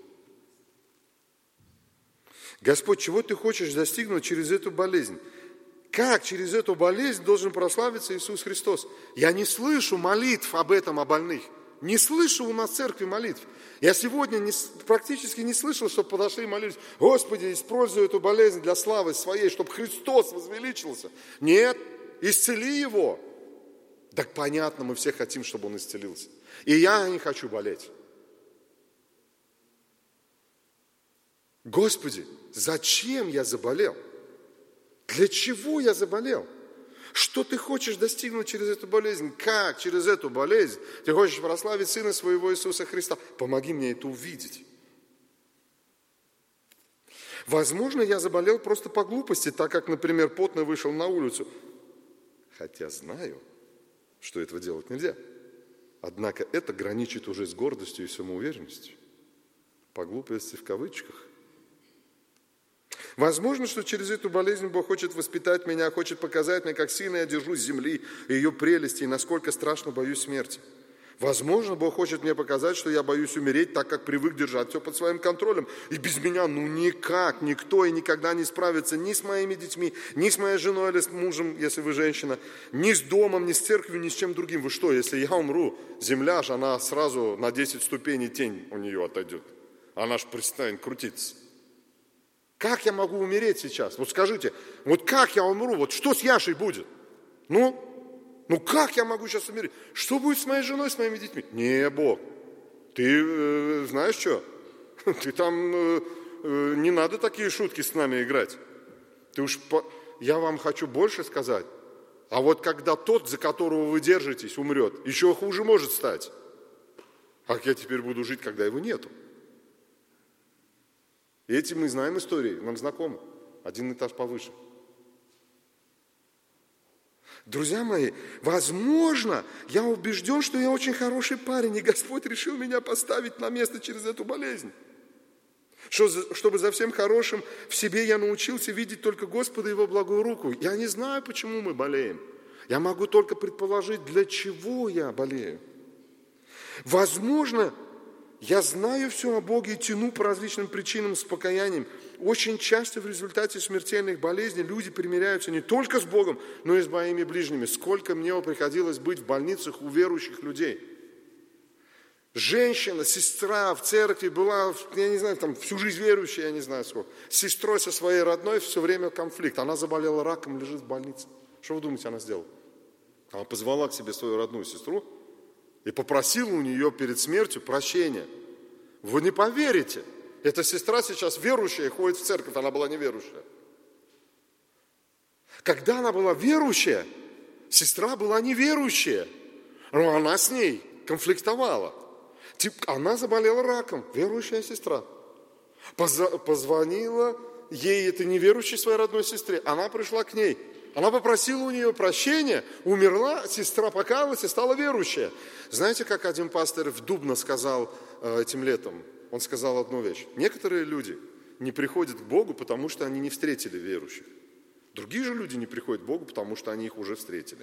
Господь, чего ты хочешь достигнуть через эту болезнь? Как через эту болезнь должен прославиться Иисус Христос? Я не слышу молитв об этом, о больных. Не слышу у нас в церкви молитв. Я сегодня практически не слышал, чтобы подошли и молились: Господи, используй эту болезнь для славы своей, чтобы Христос возвеличился. Нет, исцели его. Так понятно, мы все хотим, чтобы он исцелился. И я не хочу болеть. Господи, зачем я заболел? Для чего я заболел? Что ты хочешь достигнуть через эту болезнь? Как через эту болезнь ты хочешь прославить Сына Своего Иисуса Христа? Помоги мне это увидеть. Возможно, я заболел просто по глупости, так как, например, потный вышел на улицу. Хотя знаю, что этого делать нельзя. Однако это граничит уже с гордостью и самоуверенностью. По глупости в кавычках. Возможно, что через эту болезнь Бог хочет воспитать меня, хочет показать мне, как сильно я держусь земли и ее прелести, и насколько страшно боюсь смерти. Возможно, Бог хочет мне показать, что я боюсь умереть, так как привык держать все под своим контролем. И без меня никак, никто и никогда не справится ни с моими детьми, ни с моей женой или с мужем, если вы женщина, ни с домом, ни с церковью, ни с чем другим. Вы что, если я умру, земля же, она сразу на 10 ступеней тень у нее отойдет. Она же перестанет крутиться. Как я могу умереть сейчас? Вот скажите, вот как я умру? Вот что с Яшей будет? Ну как я могу сейчас умереть? Что будет с моей женой, с моими детьми? Не, Бог, ты знаешь что? Ты там не надо такие шутки с нами играть. Я вам хочу больше сказать. А вот когда тот, за которого вы держитесь, умрет, еще хуже может стать. Как я теперь буду жить, когда его нету? И эти мы знаем истории, нам знакомы. Один этаж повыше. Друзья мои, возможно, я убежден, что я очень хороший парень, и Господь решил меня поставить на место через эту болезнь. Чтобы за всем хорошим в себе я научился видеть только Господа и Его благую руку. Я не знаю, почему мы болеем. Я могу только предположить, для чего я болею. Возможно, я знаю все о Боге и тяну по различным причинам с покаянием. Очень часто в результате смертельных болезней люди примиряются не только с Богом, но и с моими ближними. Сколько мне приходилось быть в больницах у верующих людей. Женщина, сестра в церкви была, я не знаю, там всю жизнь верующая, я не знаю сколько. С сестрой со своей родной все время конфликт. Она заболела раком, лежит в больнице. Что вы думаете, она сделала? Она позвала к себе свою родную сестру и попросила у нее перед смертью прощения. Вы не поверите, эта сестра сейчас верующая и ходит в церковь, она была неверующая. Когда она была верующая, сестра была неверующая, но она с ней конфликтовала. Она заболела раком, верующая сестра. Позвонила ей, этой неверующей своей родной сестре, она пришла к ней. Она попросила у нее прощения, умерла, сестра покаялась и стала верующая. Знаете, как один пастор в Дубно сказал этим летом? Он сказал одну вещь. Некоторые люди не приходят к Богу, потому что они не встретили верующих. Другие же люди не приходят к Богу, потому что они их уже встретили.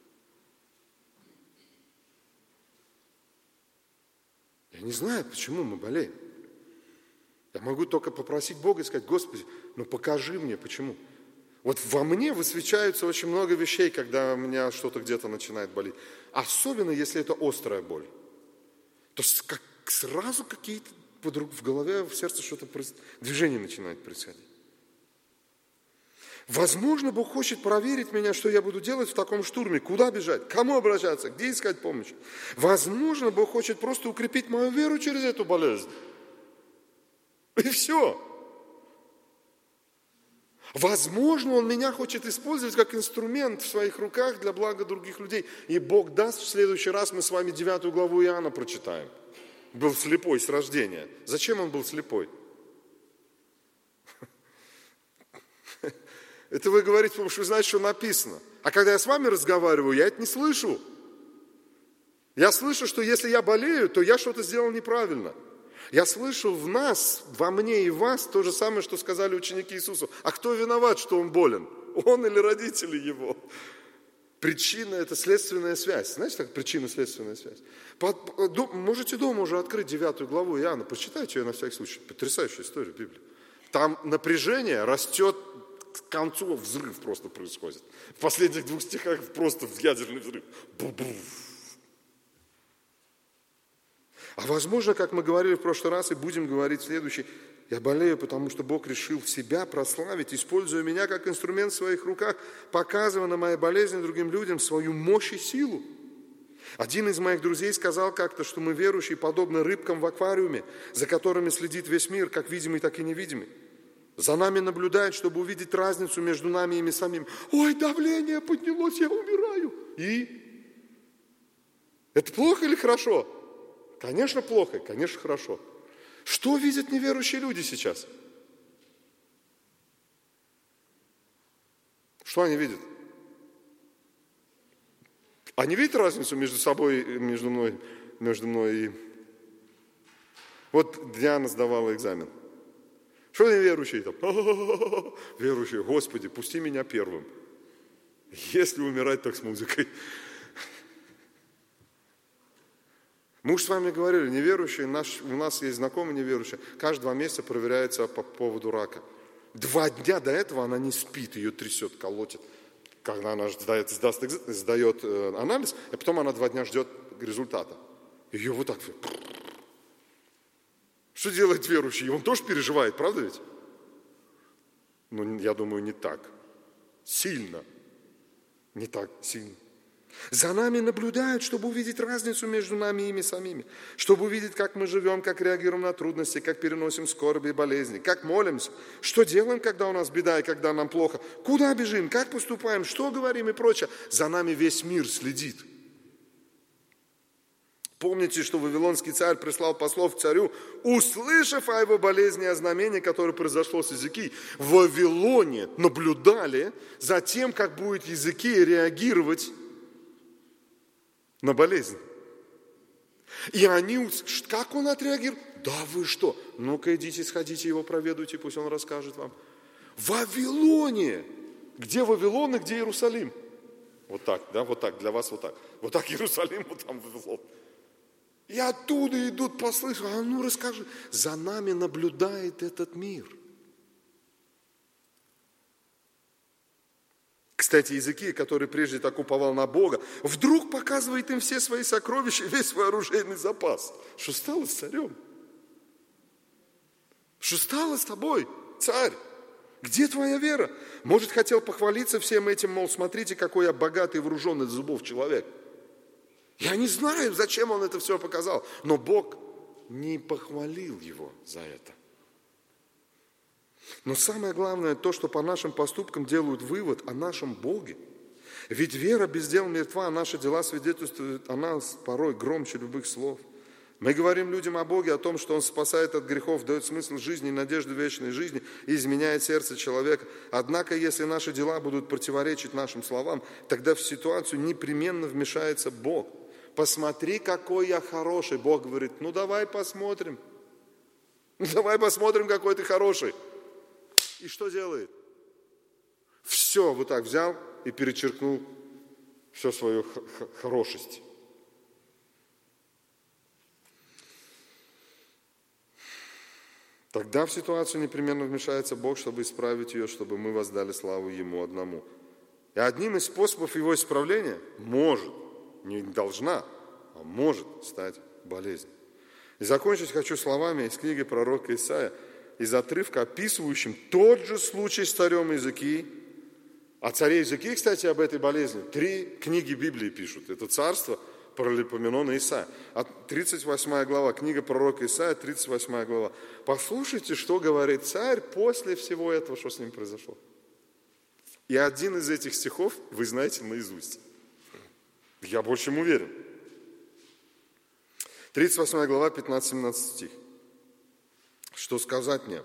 Я не знаю, почему мы болеем. Я могу только попросить Бога и сказать: Господи, покажи мне, почему. Вот во мне высвечаются очень много вещей, когда у меня что-то где-то начинает болеть. Особенно, если это острая боль. То сразу какие-то в голове, в сердце что-то движение начинает происходить. Возможно, Бог хочет проверить меня, что я буду делать в таком штурме. Куда бежать? К кому обращаться? Где искать помощь? Возможно, Бог хочет просто укрепить мою веру через эту болезнь. И все. Возможно, Он меня хочет использовать как инструмент в своих руках для блага других людей. И Бог даст, в следующий раз мы с вами 9 главу Иоанна прочитаем. Был слепой с рождения. Зачем он был слепой? Это вы говорите, потому что вы знаете, что написано. А когда я с вами разговариваю, я это не слышу. Я слышу, что если я болею, то я что-то сделал неправильно. Я слышу в нас, во мне и в вас то же самое, что сказали ученики Иисуса. А кто виноват, что он болен? Он или родители его? Причина – это следственная связь. Знаете, так причинно-следственная связь? Можете дома уже открыть 9 главу Иоанна, почитайте ее на всякий случай. Потрясающая история Библии. Там напряжение растет, к концу взрыв просто происходит. В последних 2 стихах просто ядерный взрыв. Бу-бу. А возможно, как мы говорили в прошлый раз и будем говорить в следующий, я болею, потому что Бог решил себя прославить, используя меня как инструмент в своих руках, показывая на моей болезни другим людям свою мощь и силу. Один из моих друзей сказал как-то, что мы верующие подобны рыбкам в аквариуме, за которыми следит весь мир, как видимый, так и невидимый. За нами наблюдают, чтобы увидеть разницу между нами и ими самим. Ой, давление поднялось, я умираю. И? Это плохо или хорошо? Конечно, плохо, конечно, хорошо. Что видят неверующие люди сейчас? Что они видят? Они видят разницу между собой, между мной и... Вот Диана сдавала экзамен. Что неверующие там? Верующие, Господи, пусти меня первым. Если умирать, так с музыкой. Мы уж с вами говорили, неверующие, у нас есть знакомые неверующие, каждые 2 месяца проверяется по поводу рака. 2 дня до этого она не спит, ее трясет, колотит. Когда она сдает анализ, а потом она 2 дня ждет результата. Ее вот так. Что делает верующий? Он тоже переживает, правда ведь? Ну, я думаю, не так сильно. Не так сильно. За нами наблюдают, чтобы увидеть разницу между нами и ими самими. Чтобы увидеть, как мы живем, как реагируем на трудности, как переносим скорби и болезни, как молимся, что делаем, когда у нас беда и когда нам плохо, куда бежим, как поступаем, что говорим и прочее. За нами весь мир следит. Помните, что вавилонский царь прислал послов к царю, услышав о его болезни и о знамении, которое произошло с Иезекиией. В Вавилоне наблюдали за тем, как будет Иезекия реагировать на болезнь. И они, как он отреагировал? Да вы что? Ну-ка идите, сходите его проведуйте, пусть он расскажет вам. В Вавилоне! Где Вавилон и где Иерусалим? Вот так, да, вот так, для вас вот так. Вот так Иерусалим, вот там Вавилон. И оттуда идут послы, а ну расскажи. За нами наблюдает этот мир. Кстати, Иезекия, который прежде так уповал на Бога, вдруг показывает им все свои сокровища, весь свой оружейный запас. Что стало с царем? Что стало с тобой, царь? Где твоя вера? Может, хотел похвалиться всем этим, мол, смотрите, какой я богатый и вооруженный до зубов человек. Я не знаю, зачем он это все показал, но Бог не похвалил его за это. Но самое главное то, что по нашим поступкам делают вывод о нашем Боге. Ведь вера без дел мертва, а наши дела свидетельствуют о нас порой громче любых слов. Мы говорим людям о Боге, о том, что Он спасает от грехов, дает смысл жизни и надежду вечной жизни и изменяет сердце человека. Однако, если наши дела будут противоречить нашим словам, тогда в ситуацию непременно вмешается Бог. Посмотри, какой я хороший. Бог говорит, ну давай посмотрим. Ну давай посмотрим, какой ты хороший. И что делает? Все вот так взял и перечеркнул всю свою хорошесть. Тогда в ситуацию непременно вмешается Бог, чтобы исправить ее, чтобы мы воздали славу Ему одному. И одним из способов Его исправления может, не должна, а может стать болезнь. И закончить хочу словами из книги пророка Исаия, из отрывка, описывающим тот же случай с царем Иезекиией, А царе Иезекии, кстати, об этой болезни 3 книги Библии пишут. Это царство Паралипоменона Исаия. 38 глава, книга пророка Исаия, 38 глава. Послушайте, что говорит царь после всего этого, что с ним произошло. И один из этих стихов вы знаете наизусть. Я больше чем уверен. 38 глава, 15-17 стих. Что сказать мне?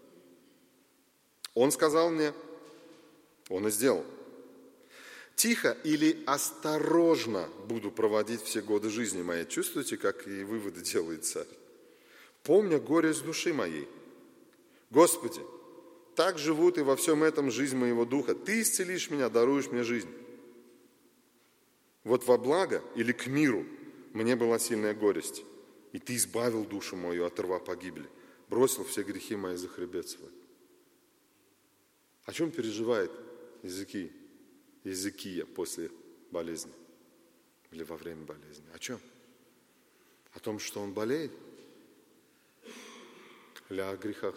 Он сказал мне, он и сделал. Тихо или осторожно буду проводить все годы жизни моей. Чувствуете, как и выводы делает царь? Помня горесть души моей. Господи, так живут и во всем этом жизнь моего духа. Ты исцелишь меня, даруешь мне жизнь. Вот во благо или к миру мне была сильная горесть. И ты избавил душу мою от рва погибели. Бросил все грехи мои за хребет свой. О чем переживает Иезекия после болезни? Или во время болезни? О чем? О том, что он болеет? Или о грехах?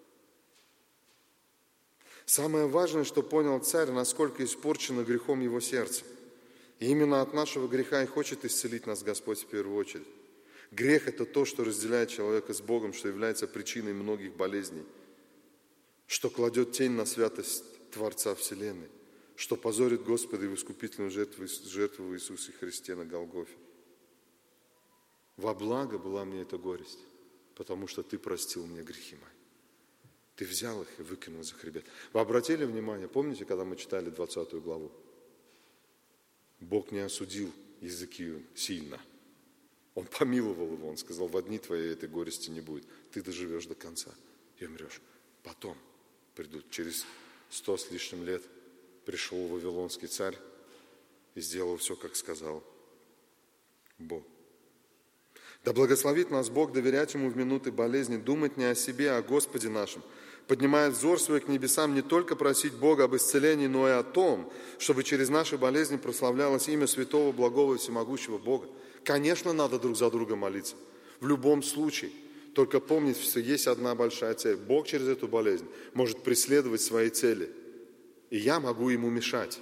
Самое важное, что понял царь, насколько испорчено грехом его сердце. И именно от нашего греха и хочет исцелить нас Господь в первую очередь. Грех – это то, что разделяет человека с Богом, что является причиной многих болезней, что кладет тень на святость Творца Вселенной, что позорит Господа и в искупительную жертву в Иисусе Христе на Голгофе. Во благо была мне эта горесть, потому что Ты простил мне грехи мои. Ты взял их и выкинул за хребет. Вы обратили внимание, помните, когда мы читали 20 главу? Бог не осудил Иезекию сильно. Он помиловал его, он сказал, в дни твоей этой горести не будет. Ты доживешь до конца и умрешь. Потом придут, через 100 с лишним лет, пришел вавилонский царь и сделал все, как сказал Бог. Да благословит нас Бог доверять Ему в минуты болезни, думать не о себе, а о Господе нашем, поднимая взор свой к небесам, не только просить Бога об исцелении, но и о том, чтобы через наши болезни прославлялось имя святого, благого и всемогущего Бога. Конечно, надо друг за друга молиться. В любом случае. Только помнить, что есть одна большая цель. Бог через эту болезнь может преследовать свои цели. И я могу ему мешать.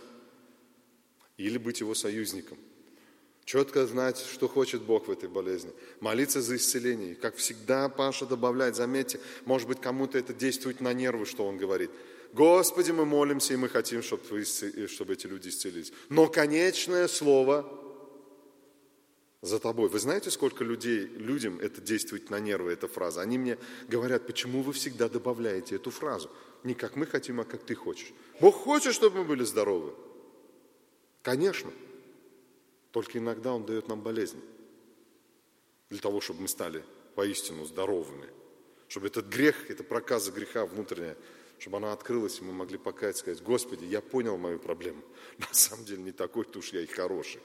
Или быть его союзником. Четко знать, что хочет Бог в этой болезни. Молиться за исцеление. Как всегда, Паша добавляет, заметьте, может быть, кому-то это действует на нервы, что он говорит. Господи, мы молимся, и мы хотим, чтобы эти люди исцелились. Но конечное слово за тобой. Вы знаете, сколько людям это действует на нервы, эта фраза? Они мне говорят, почему вы всегда добавляете эту фразу? Не как мы хотим, а как ты хочешь. Бог хочет, чтобы мы были здоровы. Конечно. Только иногда Он дает нам болезнь. Для того, чтобы мы стали воистину здоровыми. Чтобы этот грех, эта проказа греха внутренняя, чтобы она открылась, и мы могли покаяться, сказать, Господи, я понял мою проблему. На самом деле не такой-то уж я и хороший.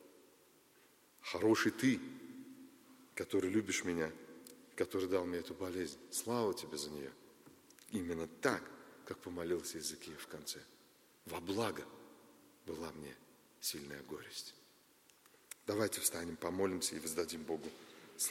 Хороший Ты, который любишь меня, который дал мне эту болезнь. Слава Тебе за нее. Именно так, как помолился Иезекия в конце. Во благо была мне сильная горесть. Давайте встанем, помолимся и воздадим Богу